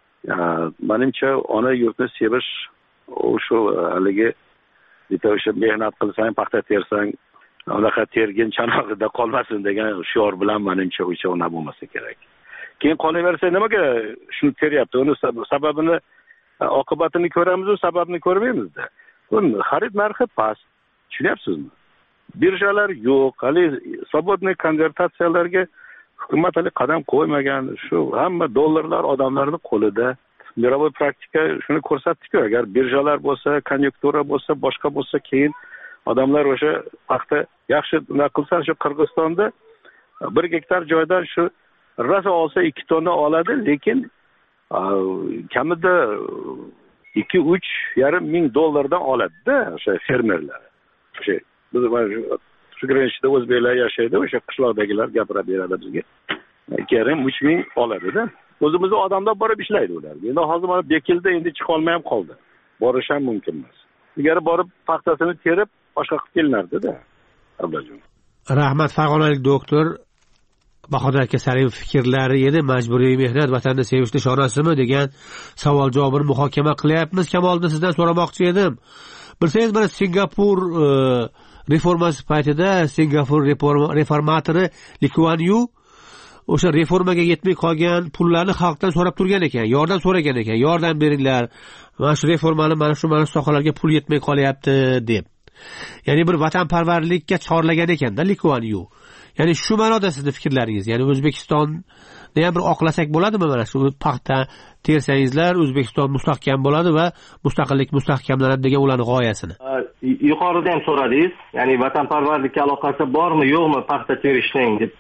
menimcha ona yurtni sevish o'sha haligi bitta o'sha mehnat qilsang, paxta tersang, unaqa tergin chanog'ida qolmasin degan shior bilan menimcha o'sha ona bo'lmasa kerak. Keyin qolaversa nimaga shuni teryapti? Uni sababini, oqibatini ko'ramiz-ku, sababini ko'rmaymiz-da. Buni xarid narxi past. Tushunyapsizmi? Birjalar yo'q, hali svobodniy konvertatsiyalarga hukumat hali qadam qo'ymagan. Shu hamma dollarlar odamlarning qo'lida. Miroviy praktika shuni ko'rsatdi-ku, agar birjalar bo'lsa, konjunktura bo'lsa, boshqa bo'lsa, keyin odamlar o'sha paxta yaxshi nima qilsa, shu Qirg'izistonda 1 gektar joydan shu rosa olsa 2 tonna oladi, lekin kamida 2-3,5 ming dollardan oladi-da o'sha fermerlar. O'sha biz shu granchda o'zbeklar yashaydi, o'sha qishloqdagilar gapirib beradi bizga. 2,5-3 ming oladi-da. O'zimizda odamlar borib ishlaydi ular. Endi hozir mana bekildi, endi chiqa olmay ham qoldi. Borish ham mumkin emas. Ilgari borib paxtasini terib boshqa qilib kelinardi-da. Ablajon. Rahmat, farg'onalik doktor Bahodir aka Sarimov fikrlari edi. Majburiy mehnat vatanni sevish nishonasimi degan savol javobini muhokama qilyapmiz. Kamoliddin, sizdan so'ramoqchi edim. Bilsangiz, mana Singapur reformasi paytida Singapur reformatori Lee Kuan Yew o'sha reformaga yetmay qolgan pullarni xalqdan so'rab turgan ekan, yordam so'ragan ekan, yordam beringlar, mana shu reformani mana shu sohalarga pul yetmay qolyapti deb. Ya'ni bir vatanparvarlikka chorlagan ekanda Lee Kuan Yew. Ya'ni shu ma'noda sizning fikrlaringiz, ya'ni O'zbekistonni ham bir oqlasak bo'ladimi, mana shu paxta tersangizlar O'zbekiston mustahkam bo'ladi va mustaqillik mustahkamlanadi degan ularning g'oyasini. Yuqorida ham so'radingiz, ya'ni vatanparvarlikka aloqasi bormi, yo'qmi paxta terishning deb.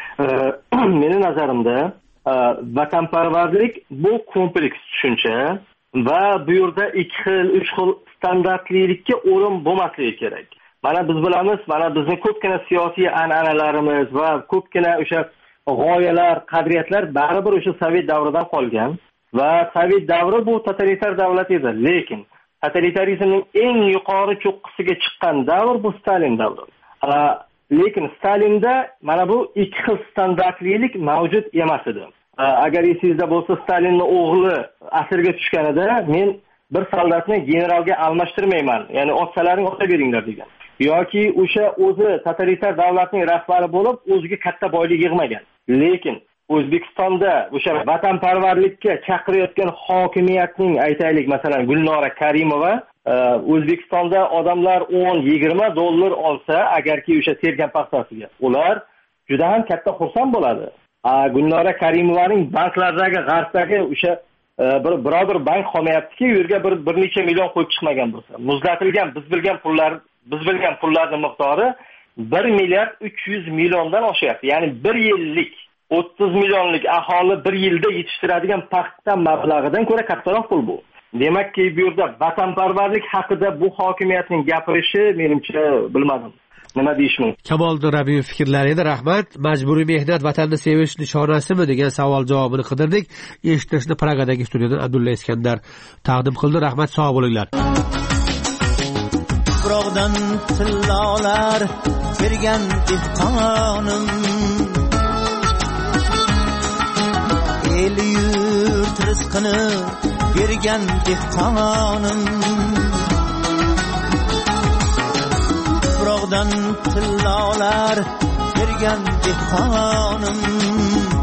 Meni nazarimda vatanparvarlik bu kompleks tushuncha va bu yerda 2 xil, 3 xil standartlilikka o'rin bo'lmasligi kerak. Mana biz bilamiz, mana bizning ko'pgina siyosiy an'analarimiz va ko'pgina o'sha g'oyalar, qadriyatlar baribir o'sha Sovet davridan qolgan va Sovet davri bu totalitar davlat edi. Lekin totalitarizmning eng yuqori cho'qqisiga chiqqan davr bu Stalin davri. Lekin Stalinda mana bu 2 xil standartlilik mavjud emas edi. Agar esingizda bo'lsa, Stalinning o'g'li asirga tushganida men bir soldatni generalga almashtirmayman, ya'ni otsalaring ota beringlar degan. Yoki o'sha o'zi totalitar davlatning rahbari bo'lib, o'ziga katta boylik yig'magan. Lekin O'zbekistonda o'sha vatanparvarlikka chaqirayotgan hokimiyatning, aytaylik, masalan, Gulnora Karimova O'zbekistonda odamlar 10-20 dollar olsa, agarki o'sha tergan paxtasiga, ular juda ham katta xursand bo'ladi. Gulnora Karimovaning banklardagi, g'arbdagi o'sha biror bir bank qolmayaptiki, u yerga bir necha million qo'yib chiqmagan bo'lsa. Muzlatilgan biz bilgan pullarning miqdori 1 milliard 300 milliondan oshyapti. Ya'ni 1 yillik 30 millionlik aholi 1 yilda yetishtiradigan paxta mablag'idan ko'ra kattaroq pul bu. Demakki, bu yerda vatanparvarlik haqida bu hokimiyatning gapirishi menimcha bilmadim. Nima deyish mumkin? Kamoliddin Rabiyev fikrlari edi. Rahmat. Majburiy mehnat vatanni sevish nishonasimi degan savol javobini qidirdik. Eshitishni Pragadagi studiyadan Abdulla Iskandar taqdim qildi. Rahmat, sog' bo'linglar. Tuproqdan tillolar tergan dehqonim, el yurt rizqini bergan dehqonim, tuproqdan tillolar tergan dehqonim.